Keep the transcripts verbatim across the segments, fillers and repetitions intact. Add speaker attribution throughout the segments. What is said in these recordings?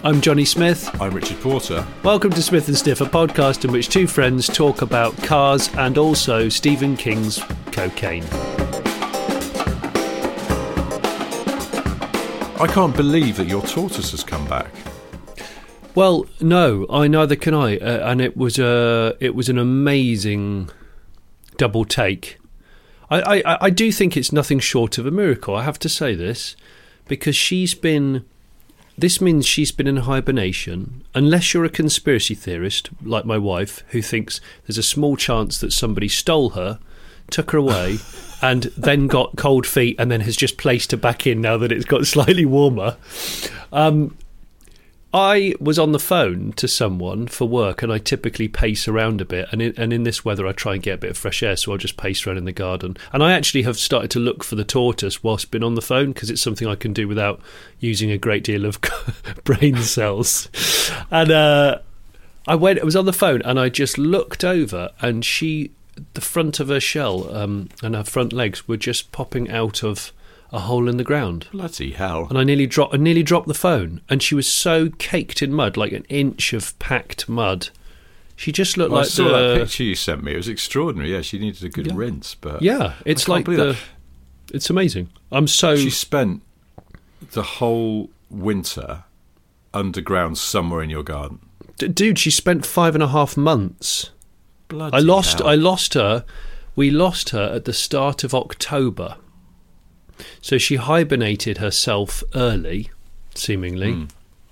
Speaker 1: I'm Johnny Smith.
Speaker 2: I'm Richard Porter.
Speaker 1: Welcome to Smith and Stiff, a podcast in which two friends talk about cars and also Stephen King's cocaine.
Speaker 2: I can't believe that your tortoise has come back.
Speaker 1: Well, no, I neither can I, uh, and it was a it was an amazing double take. I, I I do think it's nothing short of a miracle. I have to say this because she's been. This means she's been in hibernation, unless you're a conspiracy theorist like my wife, who thinks there's a small chance that somebody stole her, took her away, and then got cold feet, and then has just placed her back in now that it's got slightly warmer. Um, I was on the phone to someone for work, and I typically pace around a bit. And in, and in this weather, I try and get a bit of fresh air, so I'll just pace around in the garden. And I actually have started to look for the tortoise whilst been on the phone, because it's something I can do without using a great deal of brain cells. And uh, I went. I was on the phone, and I just looked over, and she, the front of her shell um, and her front legs were just popping out of a hole in the ground.
Speaker 2: Bloody hell.
Speaker 1: And I nearly dropped I nearly dropped the phone, and she was so caked in mud, like an inch of packed mud. She just looked
Speaker 2: well,
Speaker 1: like
Speaker 2: I saw
Speaker 1: the
Speaker 2: that picture you sent me. It was extraordinary. Yeah, she needed a good
Speaker 1: yeah.
Speaker 2: rinse, but
Speaker 1: yeah, it's like the that. It's amazing. I'm so
Speaker 2: She spent the whole winter underground somewhere in your garden.
Speaker 1: D- dude, she spent five and a half months.
Speaker 2: Bloody
Speaker 1: I lost
Speaker 2: hell.
Speaker 1: I lost her. We lost her at the start of October. So she hibernated herself early, seemingly. Mm.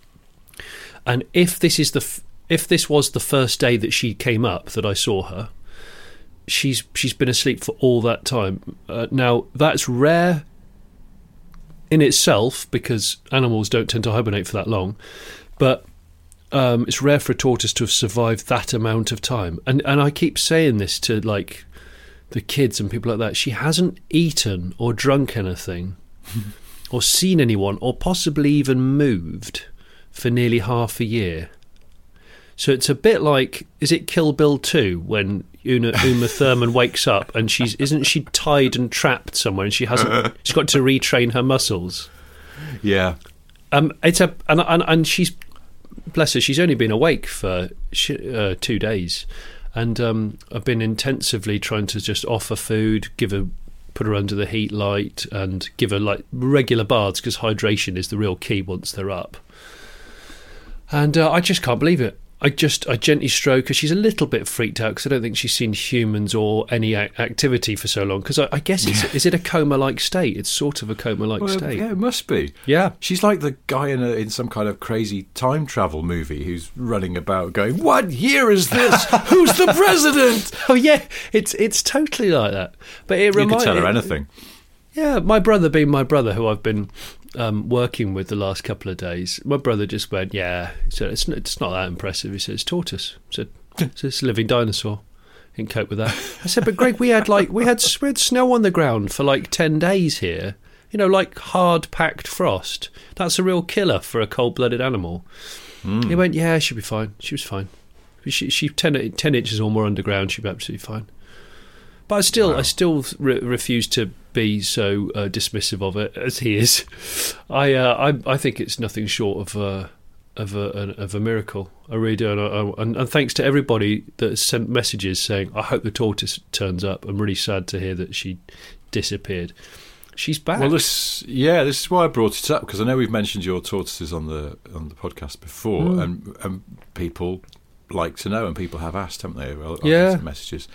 Speaker 1: And if this is the f- if this was the first day that she came up that I saw her, she's she's been asleep for all that time. Uh, now that's rare in itself because animals don't tend to hibernate for that long, but um, it's rare for a tortoise to have survived that amount of time. And and I keep saying this to like the kids and people like that. She hasn't eaten or drunk anything or seen anyone or possibly even moved for nearly half a year. So it's a bit like, is it Kill Bill two when Una, Uma Thurman wakes up and she's isn't she tied and trapped somewhere and she hasn't she's got to retrain her muscles.
Speaker 2: Yeah.
Speaker 1: Um it's a and and, and she's, bless her, she's only been awake for uh, two days. And um, I've been intensively trying to just offer food, give her, put her under the heat light, and give her like regular baths because hydration is the real key once they're up. And uh, I just can't believe it. I just I gently stroke her. She's a little bit freaked out because I don't think she's seen humans or any a- activity for so long. Because I, I guess it's,
Speaker 2: yeah.
Speaker 1: is it a coma-like state? It's sort of a coma-like
Speaker 2: well,
Speaker 1: state.
Speaker 2: Yeah, it must be.
Speaker 1: Yeah,
Speaker 2: she's like the guy in a, in some kind of crazy time travel movie who's running about going, "What year is this? Who's the president?"
Speaker 1: Oh yeah, it's it's totally like that. But it
Speaker 2: you
Speaker 1: remind,
Speaker 2: could tell her
Speaker 1: it,
Speaker 2: anything.
Speaker 1: Yeah, my brother being my brother, who I've been um, working with the last couple of days, my brother just went, yeah, he said, it's, it's not that impressive. He said, it's tortoise. I said, it's, it's a living dinosaur. He can cope with that. I said, but Greg, we had like we had, we had snow on the ground for like ten days here. You know, like hard packed frost. That's a real killer for a cold-blooded animal. Mm. He went, yeah, she'll be fine. She was fine. She, she ten, ten inches or more underground, she'll be absolutely fine. But I still, wow. I still re- refuse to be so uh, dismissive of it as he is. I, uh, I, I think it's nothing short of a, of a, of a miracle. I really do, and, I, and, and thanks to everybody that has sent messages saying, "I hope the tortoise turns up." I'm really sad to hear that she disappeared. She's back.
Speaker 2: Well, this, yeah, this is why I brought it up because I know we've mentioned your tortoises on the on the podcast before, mm. and and people like to know, and people have asked, haven't they? Well,
Speaker 1: yeah,
Speaker 2: messages.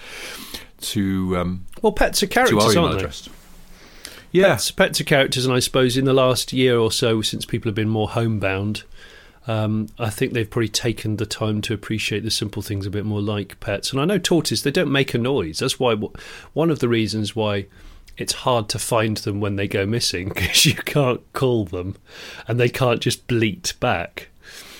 Speaker 2: To um,
Speaker 1: well, pets are characters, aren't they?
Speaker 2: Address. Yeah,
Speaker 1: pets, pets are characters, and I suppose in the last year or so, since people have been more homebound, um, I think they've probably taken the time to appreciate the simple things a bit more, like pets. And I know tortoises, they don't make a noise. That's why one of the reasons why it's hard to find them when they go missing, because you can't call them, and they can't just bleat back.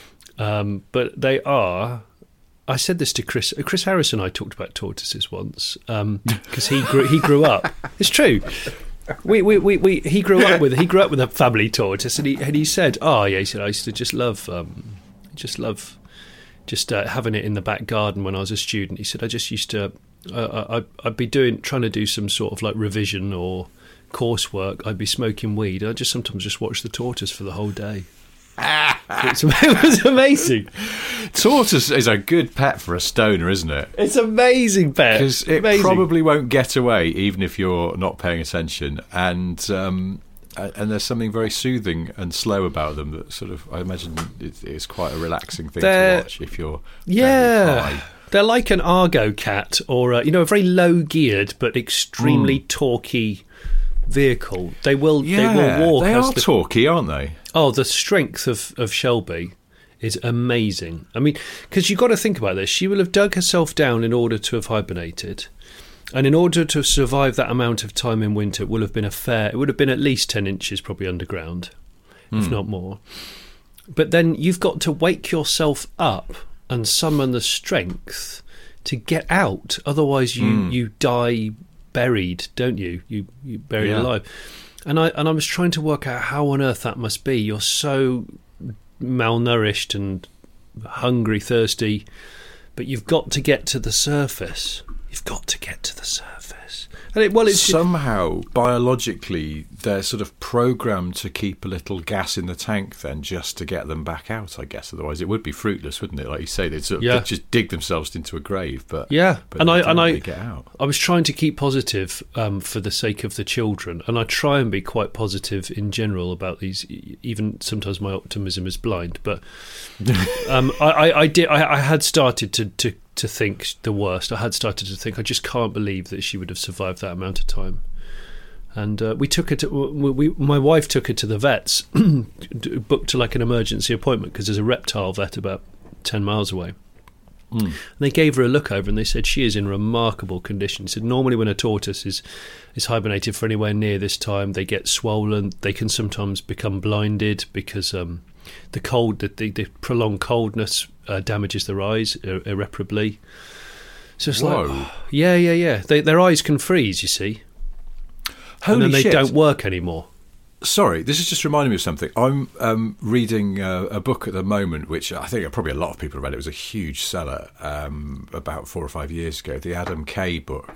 Speaker 1: Um, but they are. I said this to Chris. Chris Harris and I talked about tortoises once because um, he grew he grew up. It's true. We, we, we, we he grew up with he grew up with a family tortoise, and he and he said, "Oh yeah," he said, "I used to just love um, just love just uh, having it in the back garden when I was a student." He said, "I just used to uh, I'd, I'd be doing trying to do some sort of like revision or coursework. I'd be smoking weed. I just sometimes just watch the tortoise for the whole day."
Speaker 2: Ah.
Speaker 1: It's, it was amazing.
Speaker 2: Tortoise is a good pet for a stoner, isn't it?
Speaker 1: It's amazing pet.
Speaker 2: Because it
Speaker 1: amazing.
Speaker 2: probably won't get away, even if you're not paying attention. And um, and there's something very soothing and slow about them that sort of, I imagine, it, it's quite a relaxing thing
Speaker 1: They're,
Speaker 2: to watch if you're
Speaker 1: yeah.
Speaker 2: very high.
Speaker 1: They're like an Argo cat, or a, you know, a very low geared but extremely mm. torquey vehicle. They will,
Speaker 2: yeah,
Speaker 1: they will walk.
Speaker 2: They
Speaker 1: as
Speaker 2: are
Speaker 1: the,
Speaker 2: torquey, aren't they?
Speaker 1: Oh, the strength of, of Shelby is amazing. I mean, because you've got to think about this. She will have dug herself down in order to have hibernated. And in order to survive that amount of time in winter, it will have been a fair, it would have been at least ten inches probably underground, mm. if not more. But then you've got to wake yourself up and summon the strength to get out. Otherwise you, mm. you die buried, don't you? You you buried
Speaker 2: yeah.
Speaker 1: alive. And I and I was trying to work out how on earth that must be. You're so malnourished and hungry, thirsty, but you've got to get to the surface. You've got to get to the surface. And it, well, it's
Speaker 2: somehow biologically they're sort of programmed to keep a little gas in the tank then just to get them back out, I guess. Otherwise it would be fruitless, wouldn't it? Like you say, they'd, sort of,
Speaker 1: yeah.
Speaker 2: they'd just dig themselves into a grave. But
Speaker 1: yeah,
Speaker 2: but
Speaker 1: and I
Speaker 2: don't
Speaker 1: and
Speaker 2: really
Speaker 1: I
Speaker 2: get out.
Speaker 1: I was trying to keep positive um, for the sake of the children, and I try and be quite positive in general about these. Even sometimes my optimism is blind, but um, I, I, I did. I, I had started to. to to think the worst. I had started to think I just can't believe that she would have survived that amount of time. And uh, we took her to we, we my wife took her to the vets, booked like an emergency appointment because there's a reptile vet about ten miles away. Mm. And they gave her a look over and they said she is in remarkable condition. They said normally when a tortoise is is hibernated for anywhere near this time, they get swollen. They can sometimes become blinded because um, the cold, the, the, the prolonged coldness uh, damages their eyes ir- irreparably. So it's
Speaker 2: Whoa.
Speaker 1: like, oh, yeah, yeah, yeah. They, their eyes can freeze, you see.
Speaker 2: Holy
Speaker 1: and then they
Speaker 2: shit.
Speaker 1: don't work anymore.
Speaker 2: Sorry, this is just reminding me of something. I'm um, reading uh, a book at the moment, which I think probably a lot of people have read. It was a huge seller um, about four or five years ago. The Adam Kay book,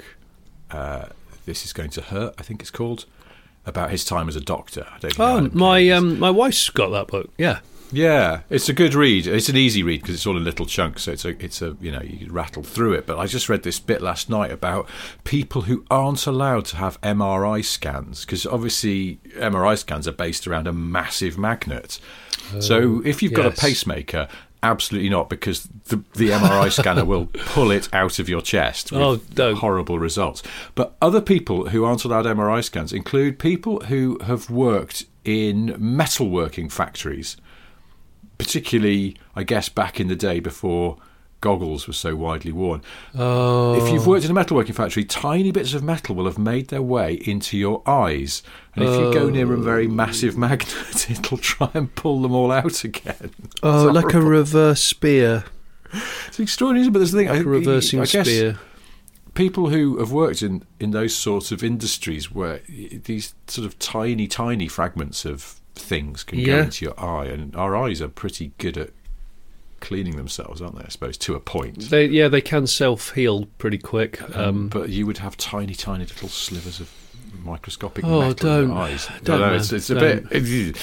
Speaker 2: uh, This Is Going to Hurt, I think it's called, about his time as a doctor. I don't
Speaker 1: oh,
Speaker 2: know
Speaker 1: my um, my wife's got that book, yeah.
Speaker 2: Yeah, it's a good read. It's an easy read because it's all in little chunks, so it's a, it's a, you know, you can rattle through it. But I just read this bit last night about people who aren't allowed to have M R I scans because obviously M R I scans are based around a massive magnet. Oh, so if you've got yes. a pacemaker, absolutely not, because the, the M R I scanner will pull it out of your chest with
Speaker 1: oh, no.
Speaker 2: horrible results. But other people who aren't allowed M R I scans include people who have worked in metalworking factories. Particularly, I guess, back in the day before goggles were so widely worn.
Speaker 1: Oh.
Speaker 2: If you've worked in a metalworking factory, tiny bits of metal will have made their way into your eyes. And if oh. you go near a very massive magnet, it'll try and pull them all out again.
Speaker 1: Oh, like a reverse spear.
Speaker 2: It's extraordinary, but there's the thing.
Speaker 1: Like
Speaker 2: I,
Speaker 1: a reversing
Speaker 2: I guess
Speaker 1: spear.
Speaker 2: People who have worked in, in those sorts of industries where these sort of tiny, tiny fragments of things can
Speaker 1: yeah.
Speaker 2: go into your eye, and our eyes are pretty good at cleaning themselves, aren't they? I suppose to a point.
Speaker 1: They, yeah, they can self-heal pretty quick. Um,
Speaker 2: um, but you would have tiny, tiny little slivers of microscopic
Speaker 1: oh,
Speaker 2: metal
Speaker 1: don't,
Speaker 2: in your eyes.
Speaker 1: Don't,
Speaker 2: no,
Speaker 1: man,
Speaker 2: it's, it's a
Speaker 1: don't.
Speaker 2: bit.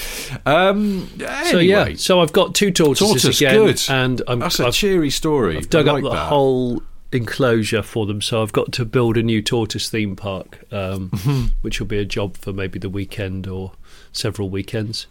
Speaker 2: Um, anyway,
Speaker 1: so yeah, so I've got two tortoises
Speaker 2: tortoise,
Speaker 1: again,
Speaker 2: good.
Speaker 1: and I'm,
Speaker 2: that's a
Speaker 1: I've,
Speaker 2: cheery story.
Speaker 1: I've dug
Speaker 2: I
Speaker 1: up
Speaker 2: like
Speaker 1: the
Speaker 2: that.
Speaker 1: whole enclosure for them, so I've got to build a new tortoise theme park, um, which will be a job for maybe the weekend or several weekends.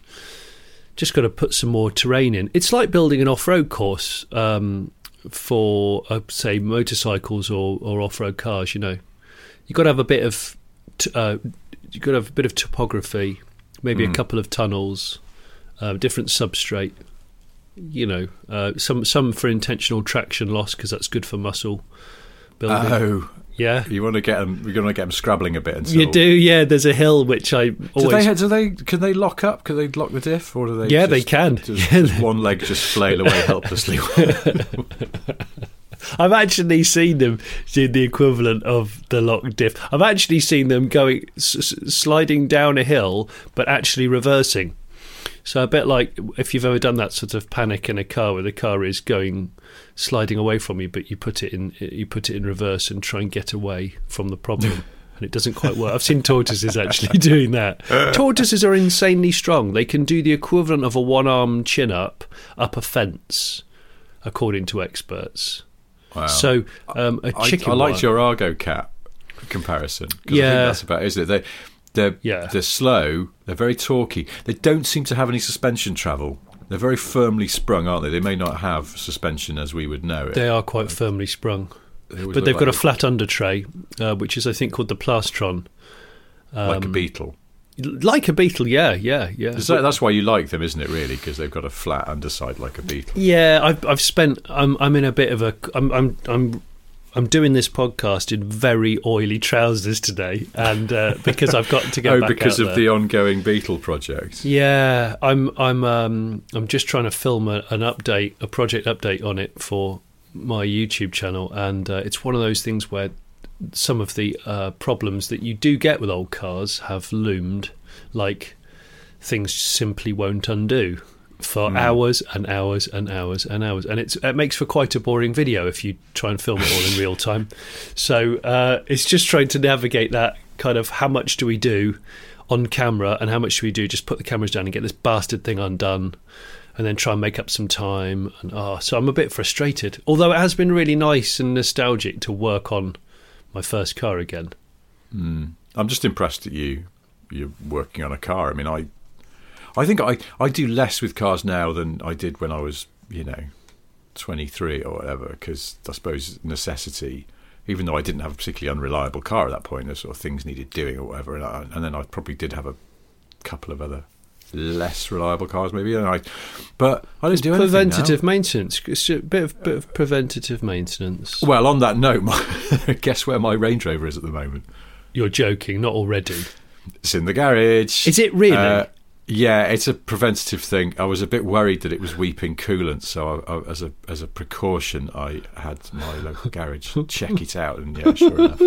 Speaker 1: Just got to put some more terrain in. It's like building an off-road course um, for, uh, say, motorcycles or, or off-road cars. You know, you've got to have a bit of, t- uh, you've got to have a bit of topography, maybe mm. a couple of tunnels, uh, different substrate. You know, uh, some some for intentional traction loss because that's good for muscle building.
Speaker 2: Oh.
Speaker 1: Yeah,
Speaker 2: you want to get them. You're going to get them scrabbling a bit. Until...
Speaker 1: You do, yeah. There's a hill which I always.
Speaker 2: Do they? Do they? Can they lock up? Can they lock the diff, or do they?
Speaker 1: Yeah,
Speaker 2: just,
Speaker 1: they can.
Speaker 2: Just, just one leg just flail away helplessly.
Speaker 1: I've actually seen them do the equivalent of the lock diff. I've actually seen them going s- sliding down a hill, but actually reversing. So a bit like if you've ever done that sort of panic in a car where the car is going sliding away from you, but you put it in you put it in reverse and try and get away from the problem. and it doesn't quite work. I've seen tortoises actually doing that. Tortoises are insanely strong. They can do the equivalent of a one-arm chin-up up a fence, according to experts.
Speaker 2: Wow.
Speaker 1: So um, a chicken
Speaker 2: I, I liked
Speaker 1: one,
Speaker 2: your Argo cat comparison. 'Cause
Speaker 1: Yeah.
Speaker 2: I think that's about it, isn't it? They, they're,
Speaker 1: Yeah.
Speaker 2: they're slow, they're very torquey. They don't seem to have any suspension travel. They're very firmly sprung, aren't they? They may not have suspension as we would know it.
Speaker 1: They are quite firmly sprung.
Speaker 2: They always
Speaker 1: But
Speaker 2: look
Speaker 1: they've
Speaker 2: like
Speaker 1: got a
Speaker 2: they-
Speaker 1: flat under tray, uh, which is, I think, called the plastron.
Speaker 2: like a
Speaker 1: Um,
Speaker 2: beetle.
Speaker 1: Like a beetle, yeah, yeah, yeah.
Speaker 2: Is that, that's why you like them, isn't it? Really, because they've got a flat underside like a beetle.
Speaker 1: Yeah, I've I've spent. I'm I'm in a bit of a. I'm I'm I'm. I'm doing this podcast in very oily trousers today, and uh, because I've got to go
Speaker 2: Oh,
Speaker 1: back
Speaker 2: because
Speaker 1: out
Speaker 2: of
Speaker 1: there.
Speaker 2: the ongoing beetle project.
Speaker 1: Yeah, I'm I'm um I'm just trying to film a, an update, a project update on it for my YouTube channel, and uh, it's one of those things where some of the uh, problems that you do get with old cars have loomed, like things simply won't undo for
Speaker 2: Mm.
Speaker 1: hours and hours and hours and hours, and it's it makes for quite a boring video if you try and film it all in real time. So uh, it's just trying to navigate that kind of how much do we do on camera and how much should we do just put the cameras down and get this bastard thing undone, and then try and make up some time. And oh, so I'm a bit frustrated. Although it has been really nice and nostalgic to work on my first car again.
Speaker 2: Mm. I'm just impressed that you you're working on a car. I mean, I I think I, I do less with cars now than I did when I was, you know, twenty-three or whatever, because I suppose necessity, even though I didn't have a particularly unreliable car at that point, there's sort of things needed doing or whatever, and, I, and then I probably did have a couple of other less reliable cars maybe, and I, but I don't do anything
Speaker 1: Preventative
Speaker 2: now.
Speaker 1: maintenance. It's a bit of, bit of preventative maintenance.
Speaker 2: Well, on that note, my, guess where my Range Rover is at the moment?
Speaker 1: You're joking, not already.
Speaker 2: It's in the garage.
Speaker 1: Is it really?
Speaker 2: Uh, yeah, it's a preventative thing. I was a bit worried that it was weeping coolant, so I, I, as a as a precaution, I had my local garage check it out, and yeah, sure enough,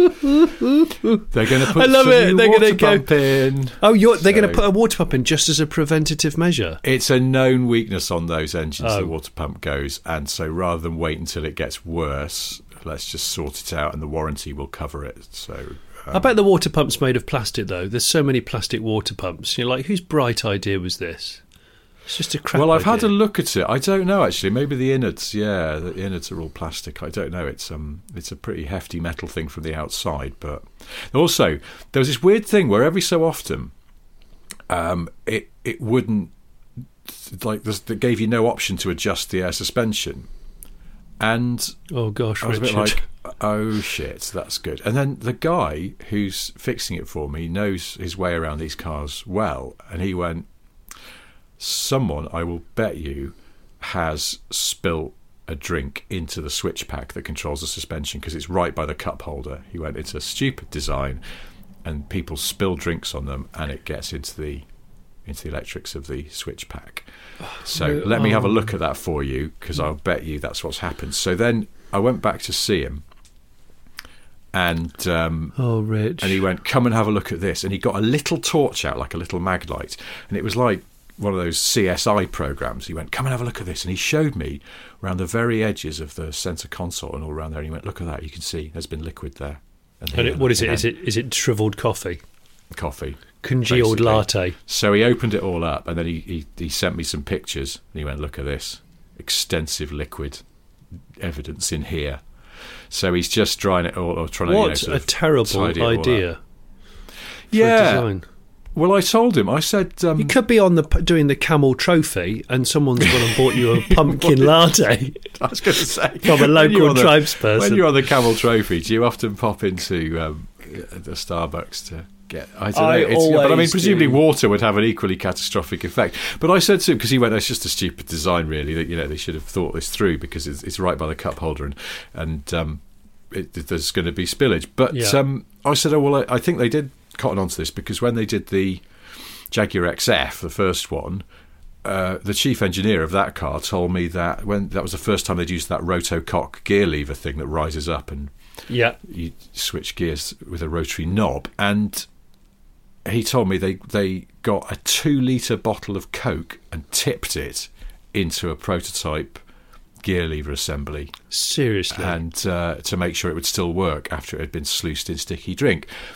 Speaker 2: they're going to put
Speaker 1: I love
Speaker 2: some
Speaker 1: it.
Speaker 2: new
Speaker 1: They're
Speaker 2: water
Speaker 1: gonna go-
Speaker 2: pump in.
Speaker 1: Oh, you're, they're going to
Speaker 2: So-
Speaker 1: put a water pump in just as a preventative measure.
Speaker 2: It's a known weakness on those engines.
Speaker 1: Oh.
Speaker 2: The water pump goes, and so rather than wait until it gets worse, let's just sort it out, and the warranty will cover it. So.
Speaker 1: I bet the water pump's made of plastic, though. There's so many plastic water pumps. You're like, whose bright idea was this? It's just a crap
Speaker 2: Well, I've had a
Speaker 1: idea.
Speaker 2: look at it. I don't know actually. Maybe the innards, yeah, the innards are all plastic. I don't know. It's um, it's a pretty hefty metal thing from the outside. But also, there was this weird thing where every so often, um, it it wouldn't like this, that gave you no option to adjust the air suspension, and
Speaker 1: Oh, gosh,
Speaker 2: I was a
Speaker 1: Richard.
Speaker 2: bit like, oh shit, that's good. And then the guy who's fixing it for me knows his way around these cars well, and he went, someone, I will bet you, has spilt a drink into the switch pack that controls the suspension because it's right by the cup holder. He went, it's a stupid design, and people spill drinks on them, and it gets into the into the electrics of the switch pack. So
Speaker 1: no,
Speaker 2: let me have a
Speaker 1: oh.
Speaker 2: look at that for you, because I'll bet you that's what's happened. So then I went back to see him, and um,
Speaker 1: Oh, Rich.
Speaker 2: and he went, come and have a look at this. And he got a little torch out, like a little mag light, and it was like one of those C S I programs. He went, come and have a look at this. And he showed me around the very edges of the centre console and all around there. And he went, look at that. You can see there's been liquid there.
Speaker 1: And
Speaker 2: here,
Speaker 1: it, what is it?
Speaker 2: and
Speaker 1: Is it is it shriveled coffee?
Speaker 2: coffee.
Speaker 1: Congealed
Speaker 2: Basically.
Speaker 1: latte.
Speaker 2: So he opened it all up, and then he, he, he sent me some pictures. And he went, look at this. Extensive liquid evidence in here. So he's just drying it all, or trying to, you know,
Speaker 1: What
Speaker 2: sort
Speaker 1: a
Speaker 2: of
Speaker 1: terrible
Speaker 2: tidy it all up.
Speaker 1: idea. For
Speaker 2: Yeah.
Speaker 1: design.
Speaker 2: Well, I told him, I said... Um,
Speaker 1: You could be on the doing the Camel Trophy, and someone's gone and bought you a pumpkin latte
Speaker 2: I was going to say...
Speaker 1: from a
Speaker 2: when you're
Speaker 1: local
Speaker 2: on the-
Speaker 1: tribes person.
Speaker 2: When you're on the Camel Trophy, do you often pop into um, the Starbucks to get... I don't know.
Speaker 1: I
Speaker 2: It's, but I mean,
Speaker 1: always
Speaker 2: presumably
Speaker 1: do.
Speaker 2: water would have an equally catastrophic effect. But I said to him, because he went, it's just a stupid design, really, that, you know, they should have thought this through, because it's, it's right by the cup holder, and, and um, it, there's going to be spillage. But
Speaker 1: Yeah.
Speaker 2: um, I said, oh, well, I, I think they did cotton onto this, because when they did the Jaguar X F, the first one, uh, the chief engineer of that car told me that when that was the first time they'd used that rotocock gear lever thing that rises up and
Speaker 1: Yeah.
Speaker 2: you switch gears with a rotary knob, and he told me they they got a two litre bottle of Coke and tipped it into a prototype gear lever assembly,
Speaker 1: Seriously.
Speaker 2: and uh, to make sure it would still work after it had been sluiced in sticky drink.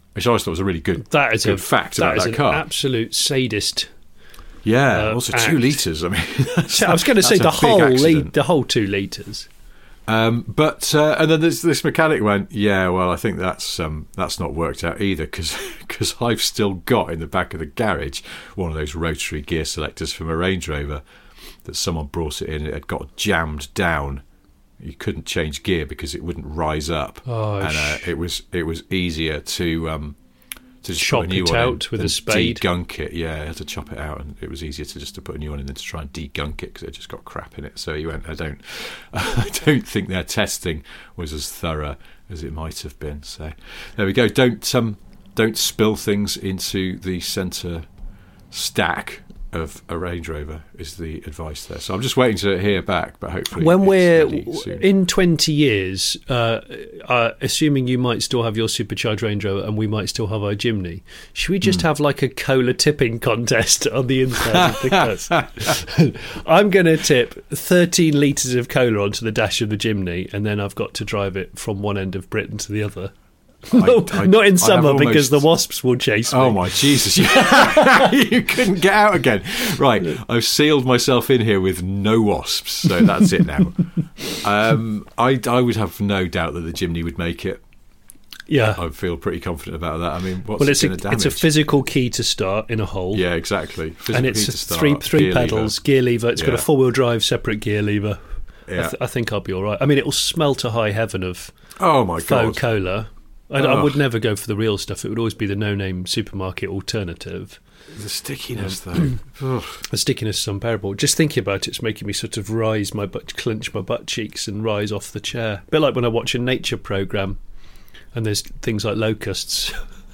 Speaker 2: which I always thought was a really good,
Speaker 1: that is
Speaker 2: good
Speaker 1: a
Speaker 2: fact
Speaker 1: that
Speaker 2: about
Speaker 1: is
Speaker 2: that
Speaker 1: an
Speaker 2: car.
Speaker 1: absolute sadist.
Speaker 2: Yeah,
Speaker 1: uh,
Speaker 2: also
Speaker 1: act.
Speaker 2: two litres. I mean, that's,
Speaker 1: I was going to say
Speaker 2: that's
Speaker 1: the
Speaker 2: a big
Speaker 1: whole
Speaker 2: accident.
Speaker 1: le- the whole two litres.
Speaker 2: Um, but uh, and then this, this mechanic went, yeah, well, I think that's um, that's not worked out either because I've still got in the back of the garage one of those rotary gear selectors from a Range Rover that someone brought it in. It had got jammed down. You couldn't change gear because it wouldn't rise up,
Speaker 1: Oh,
Speaker 2: and uh,
Speaker 1: sh-
Speaker 2: it was it was easier to um, to just
Speaker 1: Chop
Speaker 2: put a new
Speaker 1: it
Speaker 2: one in
Speaker 1: out with a
Speaker 2: than
Speaker 1: spade.
Speaker 2: degunk it. Yeah, I had to chop it out, and it was easier to just to put a new one in than to try and degunk it because it just got crap in it. So he went, I don't, I don't think their testing was as thorough as it might have been. So there we go. Don't um, don't spill things into the centre stack of a Range Rover is the advice there. So I'm just waiting to hear back, but hopefully
Speaker 1: When
Speaker 2: it's
Speaker 1: we're
Speaker 2: ready soon.
Speaker 1: in twenty years, uh, uh, assuming you might still have your supercharged Range Rover and we might still have our Jimny, should we just
Speaker 2: Hmm.
Speaker 1: have like a cola tipping contest on the inside of the cars? I'm going to tip thirteen litres of cola onto the dash of the Jimny, and then I've got to drive it from one end of Britain to the other. No,
Speaker 2: I-
Speaker 1: not in
Speaker 2: I
Speaker 1: summer
Speaker 2: have
Speaker 1: because the
Speaker 2: almost-
Speaker 1: wasps will chase me.
Speaker 2: Oh my Jesus! You couldn't get out again. Right, I've sealed myself in here with no wasps, so that's it now. Um, I, I would have no doubt that the Jimny would make it.
Speaker 1: Yeah.
Speaker 2: I feel pretty confident about that. I mean, what's
Speaker 1: Well,
Speaker 2: it
Speaker 1: it's a,
Speaker 2: going to damage?
Speaker 1: it's a physical key to start in a hole.
Speaker 2: Yeah, exactly. Physical
Speaker 1: And
Speaker 2: key
Speaker 1: it's
Speaker 2: to
Speaker 1: a
Speaker 2: start,
Speaker 1: three three
Speaker 2: gear lever.
Speaker 1: pedals, gear lever. It's got
Speaker 2: Yeah.
Speaker 1: a four wheel drive, separate gear lever. I,
Speaker 2: Yeah.
Speaker 1: th- I think I'll be all right. I mean, it will smell to high heaven of
Speaker 2: Oh my
Speaker 1: faux
Speaker 2: god!
Speaker 1: cola. I, I
Speaker 2: Ugh.
Speaker 1: would never go for the real stuff. It would always be the no name supermarket alternative.
Speaker 2: The stickiness, though. Ugh.
Speaker 1: The stickiness is unbearable. Just thinking about it's making me sort of rise my butt, clench my butt cheeks, and rise off the chair. A bit like when I watch a nature program, and there's things like locusts.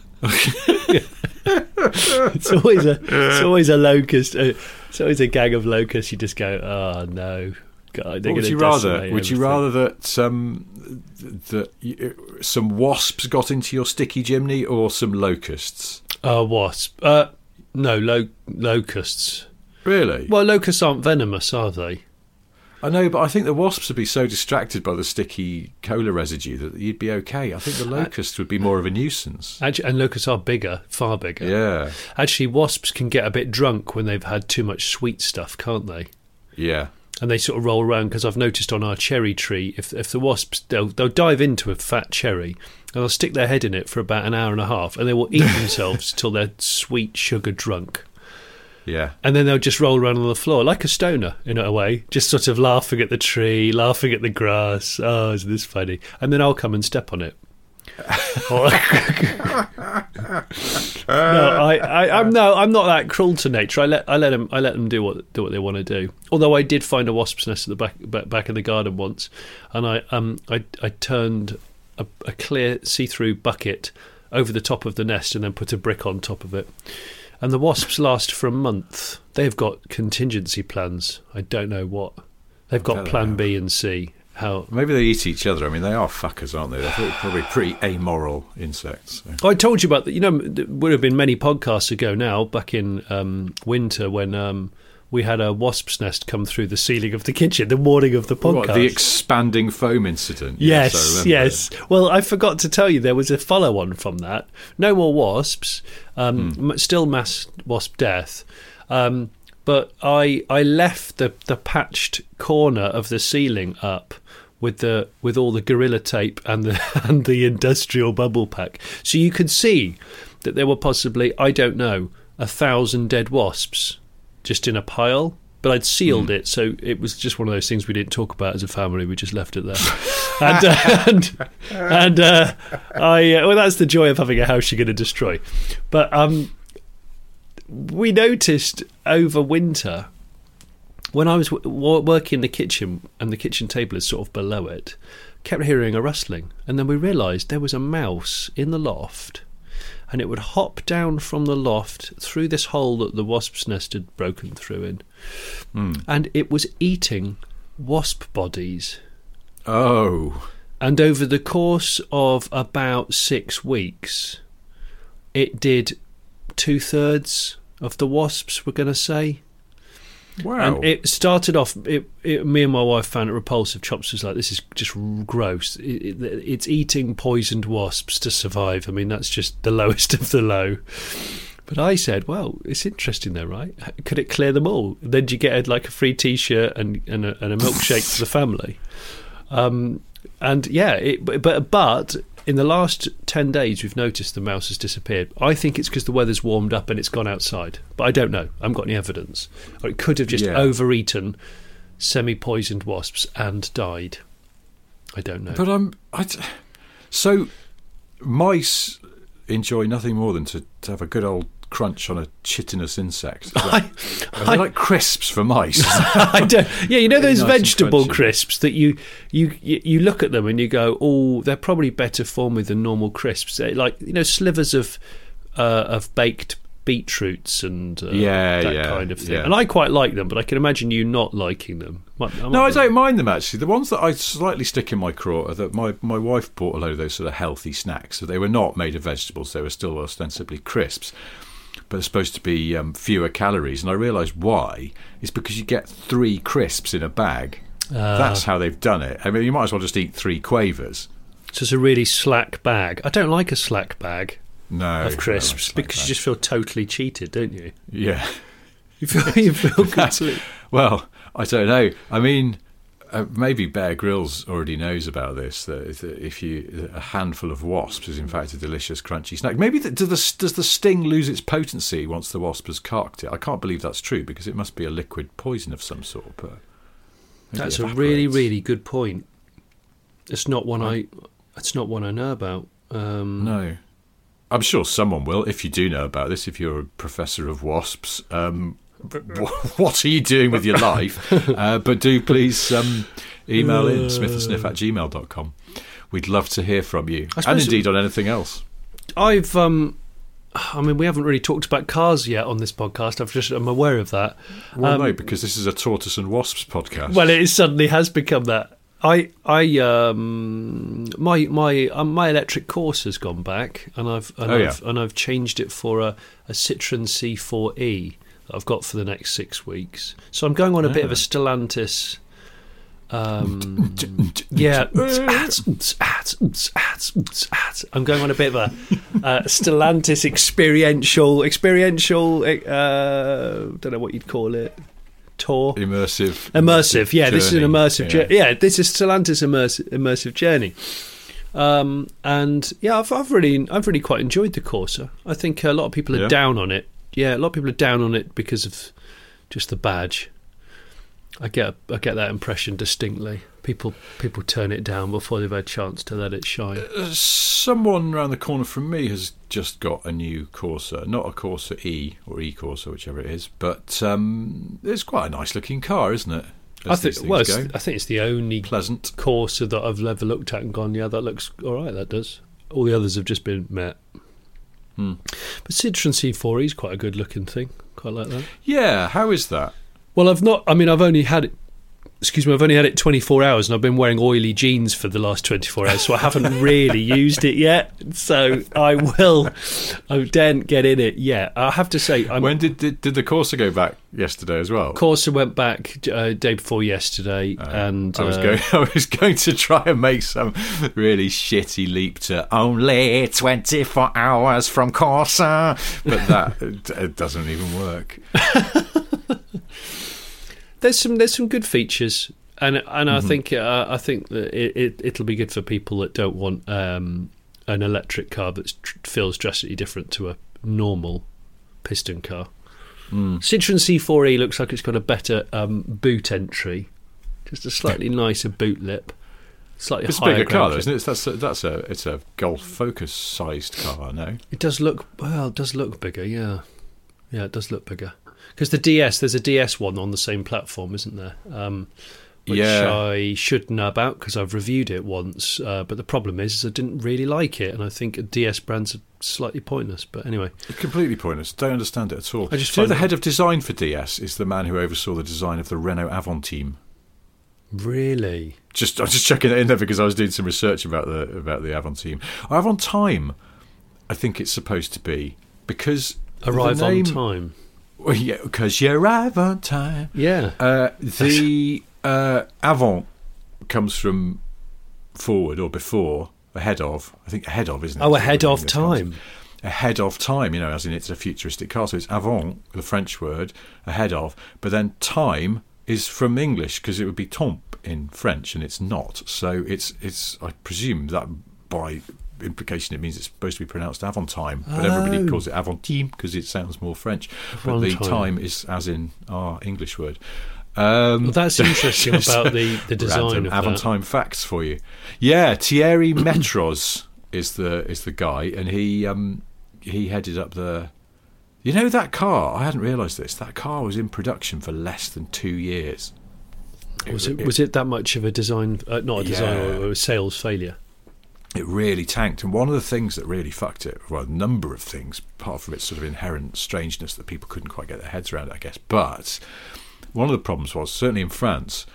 Speaker 1: It's always a, it's always a locust. Uh, it's always a gang of locusts. You just go, oh no, God, they're
Speaker 2: What would
Speaker 1: gonna
Speaker 2: you rather?
Speaker 1: decimate
Speaker 2: Would you
Speaker 1: everything."
Speaker 2: rather that um, that you, some wasps got into your sticky Jimny or some locusts?
Speaker 1: Uh, wasp. Uh, no, lo- locusts.
Speaker 2: Really?
Speaker 1: Well, locusts aren't venomous, are they?
Speaker 2: I know, but I think the wasps would be so distracted by the sticky cola residue that you'd be okay. I think the locust would be more of a nuisance.
Speaker 1: Actually, and locusts are bigger, far bigger.
Speaker 2: Yeah,
Speaker 1: Actually, wasps can get a bit drunk when they've had too much sweet stuff, can't they?
Speaker 2: yeah.
Speaker 1: And they sort of roll around, because I've noticed on our cherry tree, if if the wasps, they'll, they'll dive into a fat cherry and they'll stick their head in it for about an hour and a half, and they will eat themselves till they're sweet sugar drunk.
Speaker 2: Yeah.
Speaker 1: And then they'll just roll around on the floor like a stoner, in a way, just sort of laughing at the tree, laughing at the grass. Oh, isn't this funny? And then I'll come and step on it. no, I, I, I'm no, I'm not that cruel to nature. I let I let them I let them do what do what they want to do. Although I did find a wasp's nest at the back back, back in the garden once, and I um I I turned a, a clear see-through bucket over the top of the nest and then put a brick on top of it. And the wasps last for a month. They've got contingency plans. I don't know what. They've got
Speaker 2: Fair
Speaker 1: plan
Speaker 2: enough.
Speaker 1: B and C. How
Speaker 2: Maybe they eat each other. I mean, they are fuckers, aren't they? They're probably pretty amoral insects. So.
Speaker 1: I told you about that. You know, it would have been many podcasts ago now, back in um, winter when um, we had a wasp's nest come through the ceiling of the kitchen, the morning of the podcast.
Speaker 2: What, the expanding foam incident?
Speaker 1: Yes,
Speaker 2: I remember
Speaker 1: yes.
Speaker 2: it.
Speaker 1: Well, I forgot to tell you there was a follow-on from that. No more wasps. Um,
Speaker 2: Hmm.
Speaker 1: m- still mass wasp death. Um, but I I left the, the patched corner of the ceiling up with the with all the Gorilla Tape and the and the industrial bubble pack, so you could see that there were possibly, I don't know, a thousand dead wasps just in a pile. But I'd sealed
Speaker 2: Mm.
Speaker 1: it, so it was just one of those things we didn't talk about as a family. We just left it there, and uh, and, and uh, I uh, well, that's the joy of having a house you're going to destroy. But um, we noticed over winter when I was w- w- working in the kitchen, and the kitchen table is sort of below it, kept hearing a rustling, and then we realised there was a mouse in the loft. And it would hop down from the loft through this hole that the wasp's nest had broken through in.
Speaker 2: Mm.
Speaker 1: And it was eating wasp bodies.
Speaker 2: Oh.
Speaker 1: And over the course of about six weeks, it did two-thirds of the wasps, we're going to say.
Speaker 2: Wow.
Speaker 1: And it started off, it, it, me and my wife found it repulsive. Chops was like, this is just gross. It, it, it's eating poisoned wasps to survive. I mean, that's just the lowest of the low. But I said, well, it's interesting though, right? Could it clear them all? Then you get a, like a free T-shirt and, and, a, and a milkshake for the family. Um, and yeah, it, but but in the last ten days, we've noticed the mouse has disappeared. I think it's because the weather's warmed up and it's gone outside. But I don't know. I haven't got any evidence. Or it could have just
Speaker 2: yeah.
Speaker 1: overeaten semi-poisoned wasps and died. I don't know.
Speaker 2: But I'm... I, so, mice enjoy nothing more than to, to have a good old crunch on a chitinous insect.
Speaker 1: I,
Speaker 2: Are they
Speaker 1: I,
Speaker 2: like crisps for mice?
Speaker 1: I don't. Yeah, you know those
Speaker 2: Nice and
Speaker 1: vegetable
Speaker 2: crunchy.
Speaker 1: crisps that you, you you you look at them and you go, oh, they're probably better formed than normal crisps. They're like, you know, slivers of uh, of baked beetroots and uh,
Speaker 2: Yeah,
Speaker 1: that
Speaker 2: yeah,
Speaker 1: kind of thing.
Speaker 2: yeah.
Speaker 1: And I quite like them, but I can imagine you not liking them. Might- I might
Speaker 2: No, I
Speaker 1: be-
Speaker 2: don't mind them actually. The ones that I slightly stick in my craw are that my, my wife bought a load of those sort of healthy snacks. So they were not made of vegetables, they were still ostensibly crisps. But they're supposed to be um, fewer calories. And I realised why. It's because you get three crisps in a bag.
Speaker 1: Uh,
Speaker 2: That's how they've done it. I mean, you might as well just eat three Quavers.
Speaker 1: So it's a really slack bag. I don't like a slack bag
Speaker 2: No.
Speaker 1: of crisps
Speaker 2: I don't like
Speaker 1: because you
Speaker 2: that.
Speaker 1: just feel totally cheated, don't you?
Speaker 2: Yeah.
Speaker 1: You feel you feel completely.
Speaker 2: Well, I don't know. I mean, uh, maybe Bear Grylls already knows about this. That if- that if you a handful of wasps is in fact a delicious, crunchy snack. Maybe the, do the, does the sting lose its potency once the wasp has carked it? I can't believe that's true because it must be a liquid poison of some sort. But maybe
Speaker 1: That's
Speaker 2: it
Speaker 1: a really,
Speaker 2: evaporates.
Speaker 1: really good point. It's not one I. It's not one I know about. Um,
Speaker 2: No. I'm sure someone will. If you do know about this, if you're a professor of wasps, um, wh- what are you doing with your life? Uh, but do please um, email in smithandsniff at gmail dot com. We'd love to hear from you,
Speaker 1: I
Speaker 2: and
Speaker 1: suppose-
Speaker 2: indeed on anything else.
Speaker 1: I've. Um, I mean, we haven't really talked about cars yet on this podcast. I've just. I'm aware of that.
Speaker 2: Well,
Speaker 1: Um,
Speaker 2: no, because this is a tortoise and wasps podcast.
Speaker 1: Well, it suddenly has become that. I, I, um, my, my, um, my electric Corsa's gone back, and I've, and
Speaker 2: Oh,
Speaker 1: I've,
Speaker 2: yeah.
Speaker 1: and I've changed it for a, a Citroen C four E that I've got for the next six weeks. So I'm going on a bit of a
Speaker 2: Ah.
Speaker 1: Stellantis. Um, yeah, I'm going on a bit of a uh, Stellantis experiential, experiential. Uh, don't know what you'd call it. Tour.
Speaker 2: immersive,
Speaker 1: Immersive, yeah. This is an
Speaker 2: journey.
Speaker 1: immersive
Speaker 2: Yeah.
Speaker 1: journey. Yeah, this is Stellantis immersive, immersive journey. Um, and yeah, I've, I've really, I've really quite enjoyed the Corsa. I think a lot of people are
Speaker 2: Yeah.
Speaker 1: down on it. Yeah, a lot of people are down on it because of just the badge. I get, I get that impression distinctly. People, people turn it down before they've had a chance to let it shine.
Speaker 2: Uh, someone round the corner from me has just got a new Corsa, not a Corsa E or E Corsa, whichever it is, but um, it's quite a nice looking car, isn't it? As
Speaker 1: I
Speaker 2: these
Speaker 1: think, well,
Speaker 2: things
Speaker 1: it's,
Speaker 2: go.
Speaker 1: I think it's the only
Speaker 2: Pleasant.
Speaker 1: Corsa that I've ever looked at and gone, yeah, that looks all right. That does. All the others have just been met.
Speaker 2: Hmm.
Speaker 1: But Citroen C four E is quite a good looking thing. Quite like that.
Speaker 2: Yeah, how is that?
Speaker 1: Well, I've not. I mean, I've only had it. Excuse me. I've only had it twenty-four hours, and I've been wearing oily jeans for the last twenty-four hours, so I haven't really used it yet. So I will. I daren't get in it yet. I have to say, I'm.
Speaker 2: when did, did did the Corsa go back yesterday as well?
Speaker 1: Corsa went back uh, day before yesterday,
Speaker 2: Uh,
Speaker 1: and
Speaker 2: I was
Speaker 1: uh,
Speaker 2: going. I was going to try and make some really shitty leap to only twenty-four hours from Corsa, but that it, it doesn't even work.
Speaker 1: there's some there's some good features, and and I
Speaker 2: Mhm.
Speaker 1: think uh, I think that it, it it'll be good for people that don't want um, an electric car that tr- feels drastically different to a normal piston car.
Speaker 2: Mm.
Speaker 1: Citroen C four E looks like it's got a better um, boot entry, just a slightly nicer boot lip, slightly
Speaker 2: It's a
Speaker 1: higher
Speaker 2: bigger car,
Speaker 1: ground
Speaker 2: though,
Speaker 1: clearance.
Speaker 2: isn't it? It's, that's a, that's a it's a Golf Focus sized car, no?
Speaker 1: It does look well. It does look bigger, yeah, yeah. It does look bigger because the D S, there's a D S one on the same platform, isn't there? Um, which
Speaker 2: Yeah.
Speaker 1: I should know about because I've reviewed it once. Uh, but the problem is, is I didn't really like it, and I think D S brands are slightly pointless. But anyway,
Speaker 2: Completely pointless. Don't understand it at all.
Speaker 1: I just
Speaker 2: Do you know
Speaker 1: find
Speaker 2: the
Speaker 1: it-
Speaker 2: head of design for D S is the man who oversaw the design of the Renault Aventime.
Speaker 1: really,
Speaker 2: Just I'm just checking it in there because I was doing some research about the about the Aventime. Aventime, I think it's supposed to be because
Speaker 1: arrive
Speaker 2: the name,
Speaker 1: on time.
Speaker 2: Well, yeah, because you arrive on time.
Speaker 1: Yeah.
Speaker 2: Uh, the uh, avant comes from forward or before, ahead of. I think ahead of, isn't it?
Speaker 1: Oh, ahead of time.
Speaker 2: Comes. Ahead of time, you know, as in it's a futuristic car. So it's avant, the French word, ahead of. But then time is from English because it would be temps in French, and it's not. So it's it's. I presume that by implication it means it's supposed to be pronounced avant-time, but oh. everybody calls it avant-time because it sounds more French. But the time is as in our English word. Um,
Speaker 1: well, that's interesting about the, the design of
Speaker 2: avant-time facts for you. Yeah, Thierry Metros is the is the guy, and he um, he headed up the. You know that car? I hadn't realised this. That car was in production for less than two years.
Speaker 1: It, was it, it was it that much of a design? Uh, not a design, yeah. or a sales failure.
Speaker 2: It really tanked, and one of the things that really fucked it, well, a number of things, apart from its sort of inherent strangeness that people couldn't quite get their heads around, I guess. But one of the problems was, certainly in France,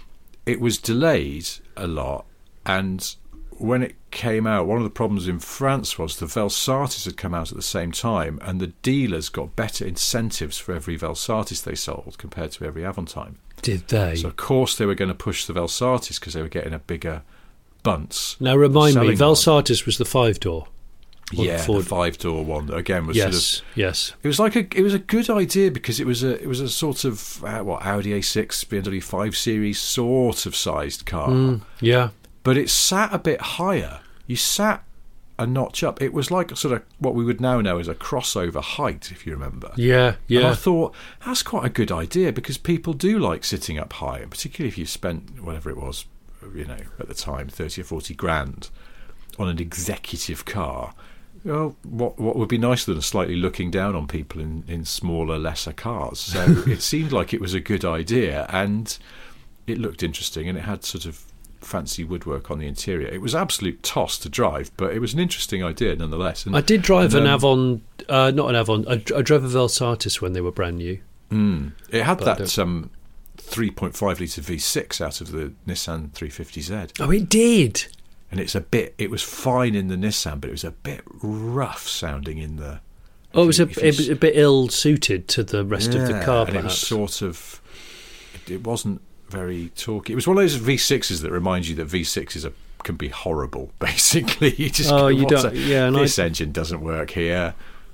Speaker 2: it was delayed a lot, and when it came out, one of the problems in France was the Velsatis had come out at the same time, and the dealers got better incentives for every Velsatis they sold compared to every Avantime.
Speaker 1: Did they?
Speaker 2: So, of course, they were going to push the Velsatis because they were getting a bigger bunts.
Speaker 1: Now, remind me, Velsatis one. was the five-door?
Speaker 2: Yeah, the, the five-door one. Again, was
Speaker 1: yes,
Speaker 2: sort of...
Speaker 1: yes.
Speaker 2: It was like a it was a good idea because it was a it was a sort of, uh, what, Audi A six, B M W five Series sort of sized car.
Speaker 1: Mm, yeah.
Speaker 2: But it sat a bit higher. You sat a notch up. It was like sort of what we would now know as a crossover height, if you remember.
Speaker 1: Yeah, yeah.
Speaker 2: And I thought, that's quite a good idea because people do like sitting up high, and particularly if you spent whatever it was, you know, at the time, thirty or forty grand on an executive car. Well, what what would be nicer than slightly looking down on people in, in smaller, lesser cars? So it seemed like it was a good idea, and it looked interesting, and it had sort of fancy woodwork on the interior. It was absolute toss to drive, but it was an interesting idea nonetheless. And,
Speaker 1: I did drive
Speaker 2: and,
Speaker 1: an
Speaker 2: um,
Speaker 1: Avon, uh, not an Avon, I, I drove a Velsatis when they were brand new.
Speaker 2: Mm, it had
Speaker 1: but
Speaker 2: that um, three point five litre V six out of the Nissan three fifty Z.
Speaker 1: Oh, it did?
Speaker 2: And it's a bit, it was fine in the Nissan, but it was a bit rough sounding in the...
Speaker 1: Oh, it was, a, it was a bit ill-suited to the rest
Speaker 2: yeah,
Speaker 1: of the car,
Speaker 2: and
Speaker 1: perhaps.
Speaker 2: it was sort of... It, it wasn't very talky. It was one of those V sixes that reminds you that V sixes are, can be horrible, basically. You just
Speaker 1: oh,
Speaker 2: go,
Speaker 1: you
Speaker 2: What's
Speaker 1: don't...
Speaker 2: A,
Speaker 1: yeah, and
Speaker 2: this
Speaker 1: I,
Speaker 2: engine doesn't work here.